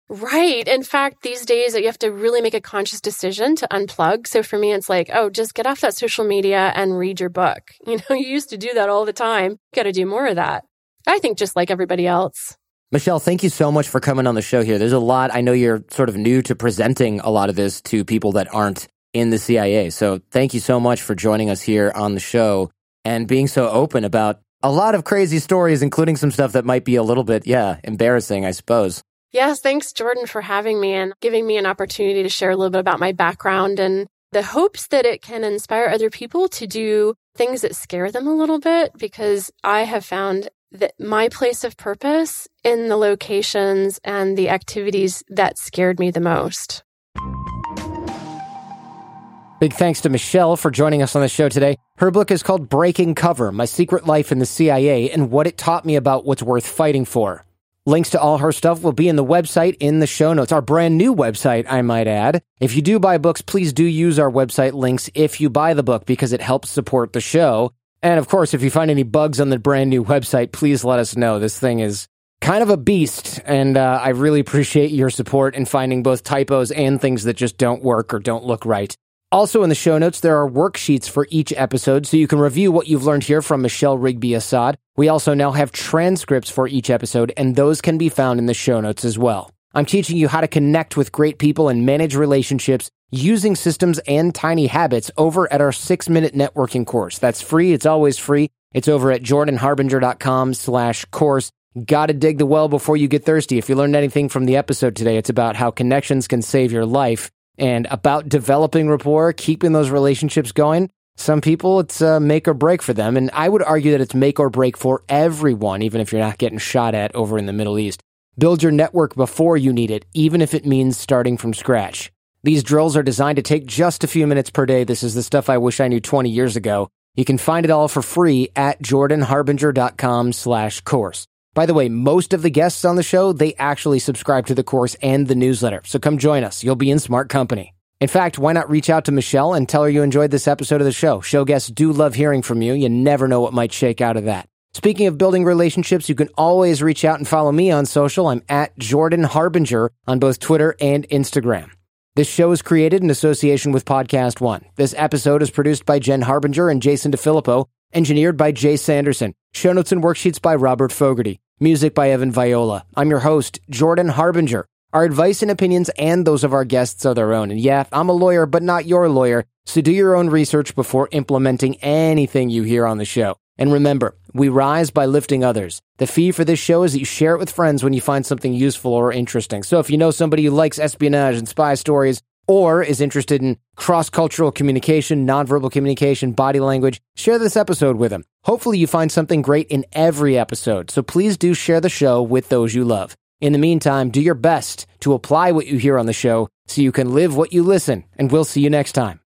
Right. In fact, these days you have to really make a conscious decision to unplug. So for me, it's like, oh, just get off that social media and read your book. You used to do that all the time. You got to do more of that. I think just like everybody else. Michelle, thank you so much for coming on the show here. There's a lot. I know you're sort of new to presenting a lot of this to people that aren't in the CIA. So thank you so much for joining us here on the show and being so open about a lot of crazy stories, including some stuff that might be a little bit, embarrassing, I suppose. Yes, thanks, Jordan, for having me and giving me an opportunity to share a little bit about my background and the hopes that it can inspire other people to do things that scare them a little bit, because I have found that my place of purpose in the locations and the activities that scared me the most. Big thanks to Michelle for joining us on the show today. Her book is called Breaking Cover, My Secret Life in the CIA and What It Taught Me About What's Worth Fighting For. Links to all her stuff will be in the website in the show notes, our brand new website, I might add. If you do buy books, please do use our website links if you buy the book because it helps support the show. And of course, if you find any bugs on the brand new website, please let us know. This thing is kind of a beast, and I really appreciate your support in finding both typos and things that just don't work or don't look right. Also in the show notes, there are worksheets for each episode, so you can review what you've learned here from Michelle Rigby Assad. We also now have transcripts for each episode, and those can be found in the show notes as well. I'm teaching you how to connect with great people and manage relationships using systems and tiny habits over at our 6-minute networking course. That's free. It's always free. It's over at jordanharbinger.com/course. Gotta dig the well before you get thirsty. If you learned anything from the episode today, it's about how connections can save your life. And about developing rapport, keeping those relationships going. Some people, it's make or break for them. And I would argue that it's make or break for everyone, even if you're not getting shot at over in the Middle East. Build your network before you need it, even if it means starting from scratch. These drills are designed to take just a few minutes per day. This is the stuff I wish I knew 20 years ago. You can find it all for free at jordanharbinger.com/course. By the way, most of the guests on the show, they actually subscribe to the course and the newsletter. So come join us. You'll be in smart company. In fact, why not reach out to Michelle and tell her you enjoyed this episode of the show? Show guests do love hearing from you. You never know what might shake out of that. Speaking of building relationships, you can always reach out and follow me on social. I'm at Jordan Harbinger on both Twitter and Instagram. This show is created in association with Podcast One. This episode is produced by Jen Harbinger and Jason DeFilippo, engineered by Jay Sanderson. Show notes and worksheets by Robert Fogarty. Music by Evan Viola. I'm your host, Jordan Harbinger. Our advice and opinions and those of our guests are their own. And yeah, I'm a lawyer, but not your lawyer. So do your own research before implementing anything you hear on the show. And remember, we rise by lifting others. The fee for this show is that you share it with friends when you find something useful or interesting. So if you know somebody who likes espionage and spy stories, or is interested in cross-cultural communication, nonverbal communication, body language, share this episode with them. Hopefully you find something great in every episode, so please do share the show with those you love. In the meantime, do your best to apply what you hear on the show so you can live what you listen, and we'll see you next time.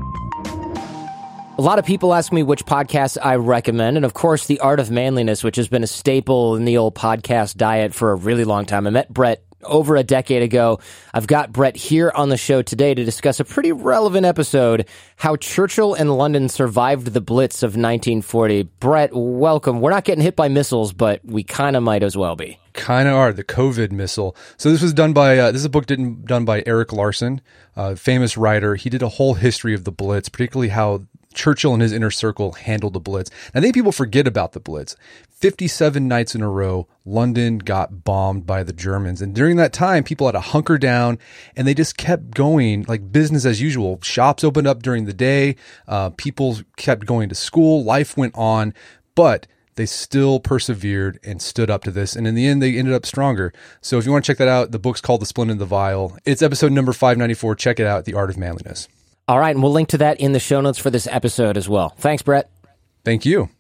A lot of people ask me which podcasts I recommend, and of course, The Art of Manliness, which has been a staple in the old podcast diet for a really long time. I met Brett over a decade ago. I've got Brett here on the show today to discuss a pretty relevant episode, how Churchill and London survived the Blitz of 1940. Brett, welcome. We're not getting hit by missiles, but we kind of might as well be. Kind of are, the COVID missile. So this was done by, this is a book done by Eric Larson, famous writer. He did a whole history of the Blitz, particularly how Churchill and his inner circle handled the Blitz. And I think people forget about the Blitz. 57 nights in a row, London got bombed by the Germans. And during that time, people had to hunker down and they just kept going like business as usual. Shops opened up during the day. People kept going to school. Life went on, but they still persevered and stood up to this. And in the end, they ended up stronger. So if you want to check that out, the book's called The Splint and the Vial. It's episode number 594. Check it out, The Art of Manliness. All right, and we'll link to that in the show notes for this episode as well. Thanks, Brett. Thank you.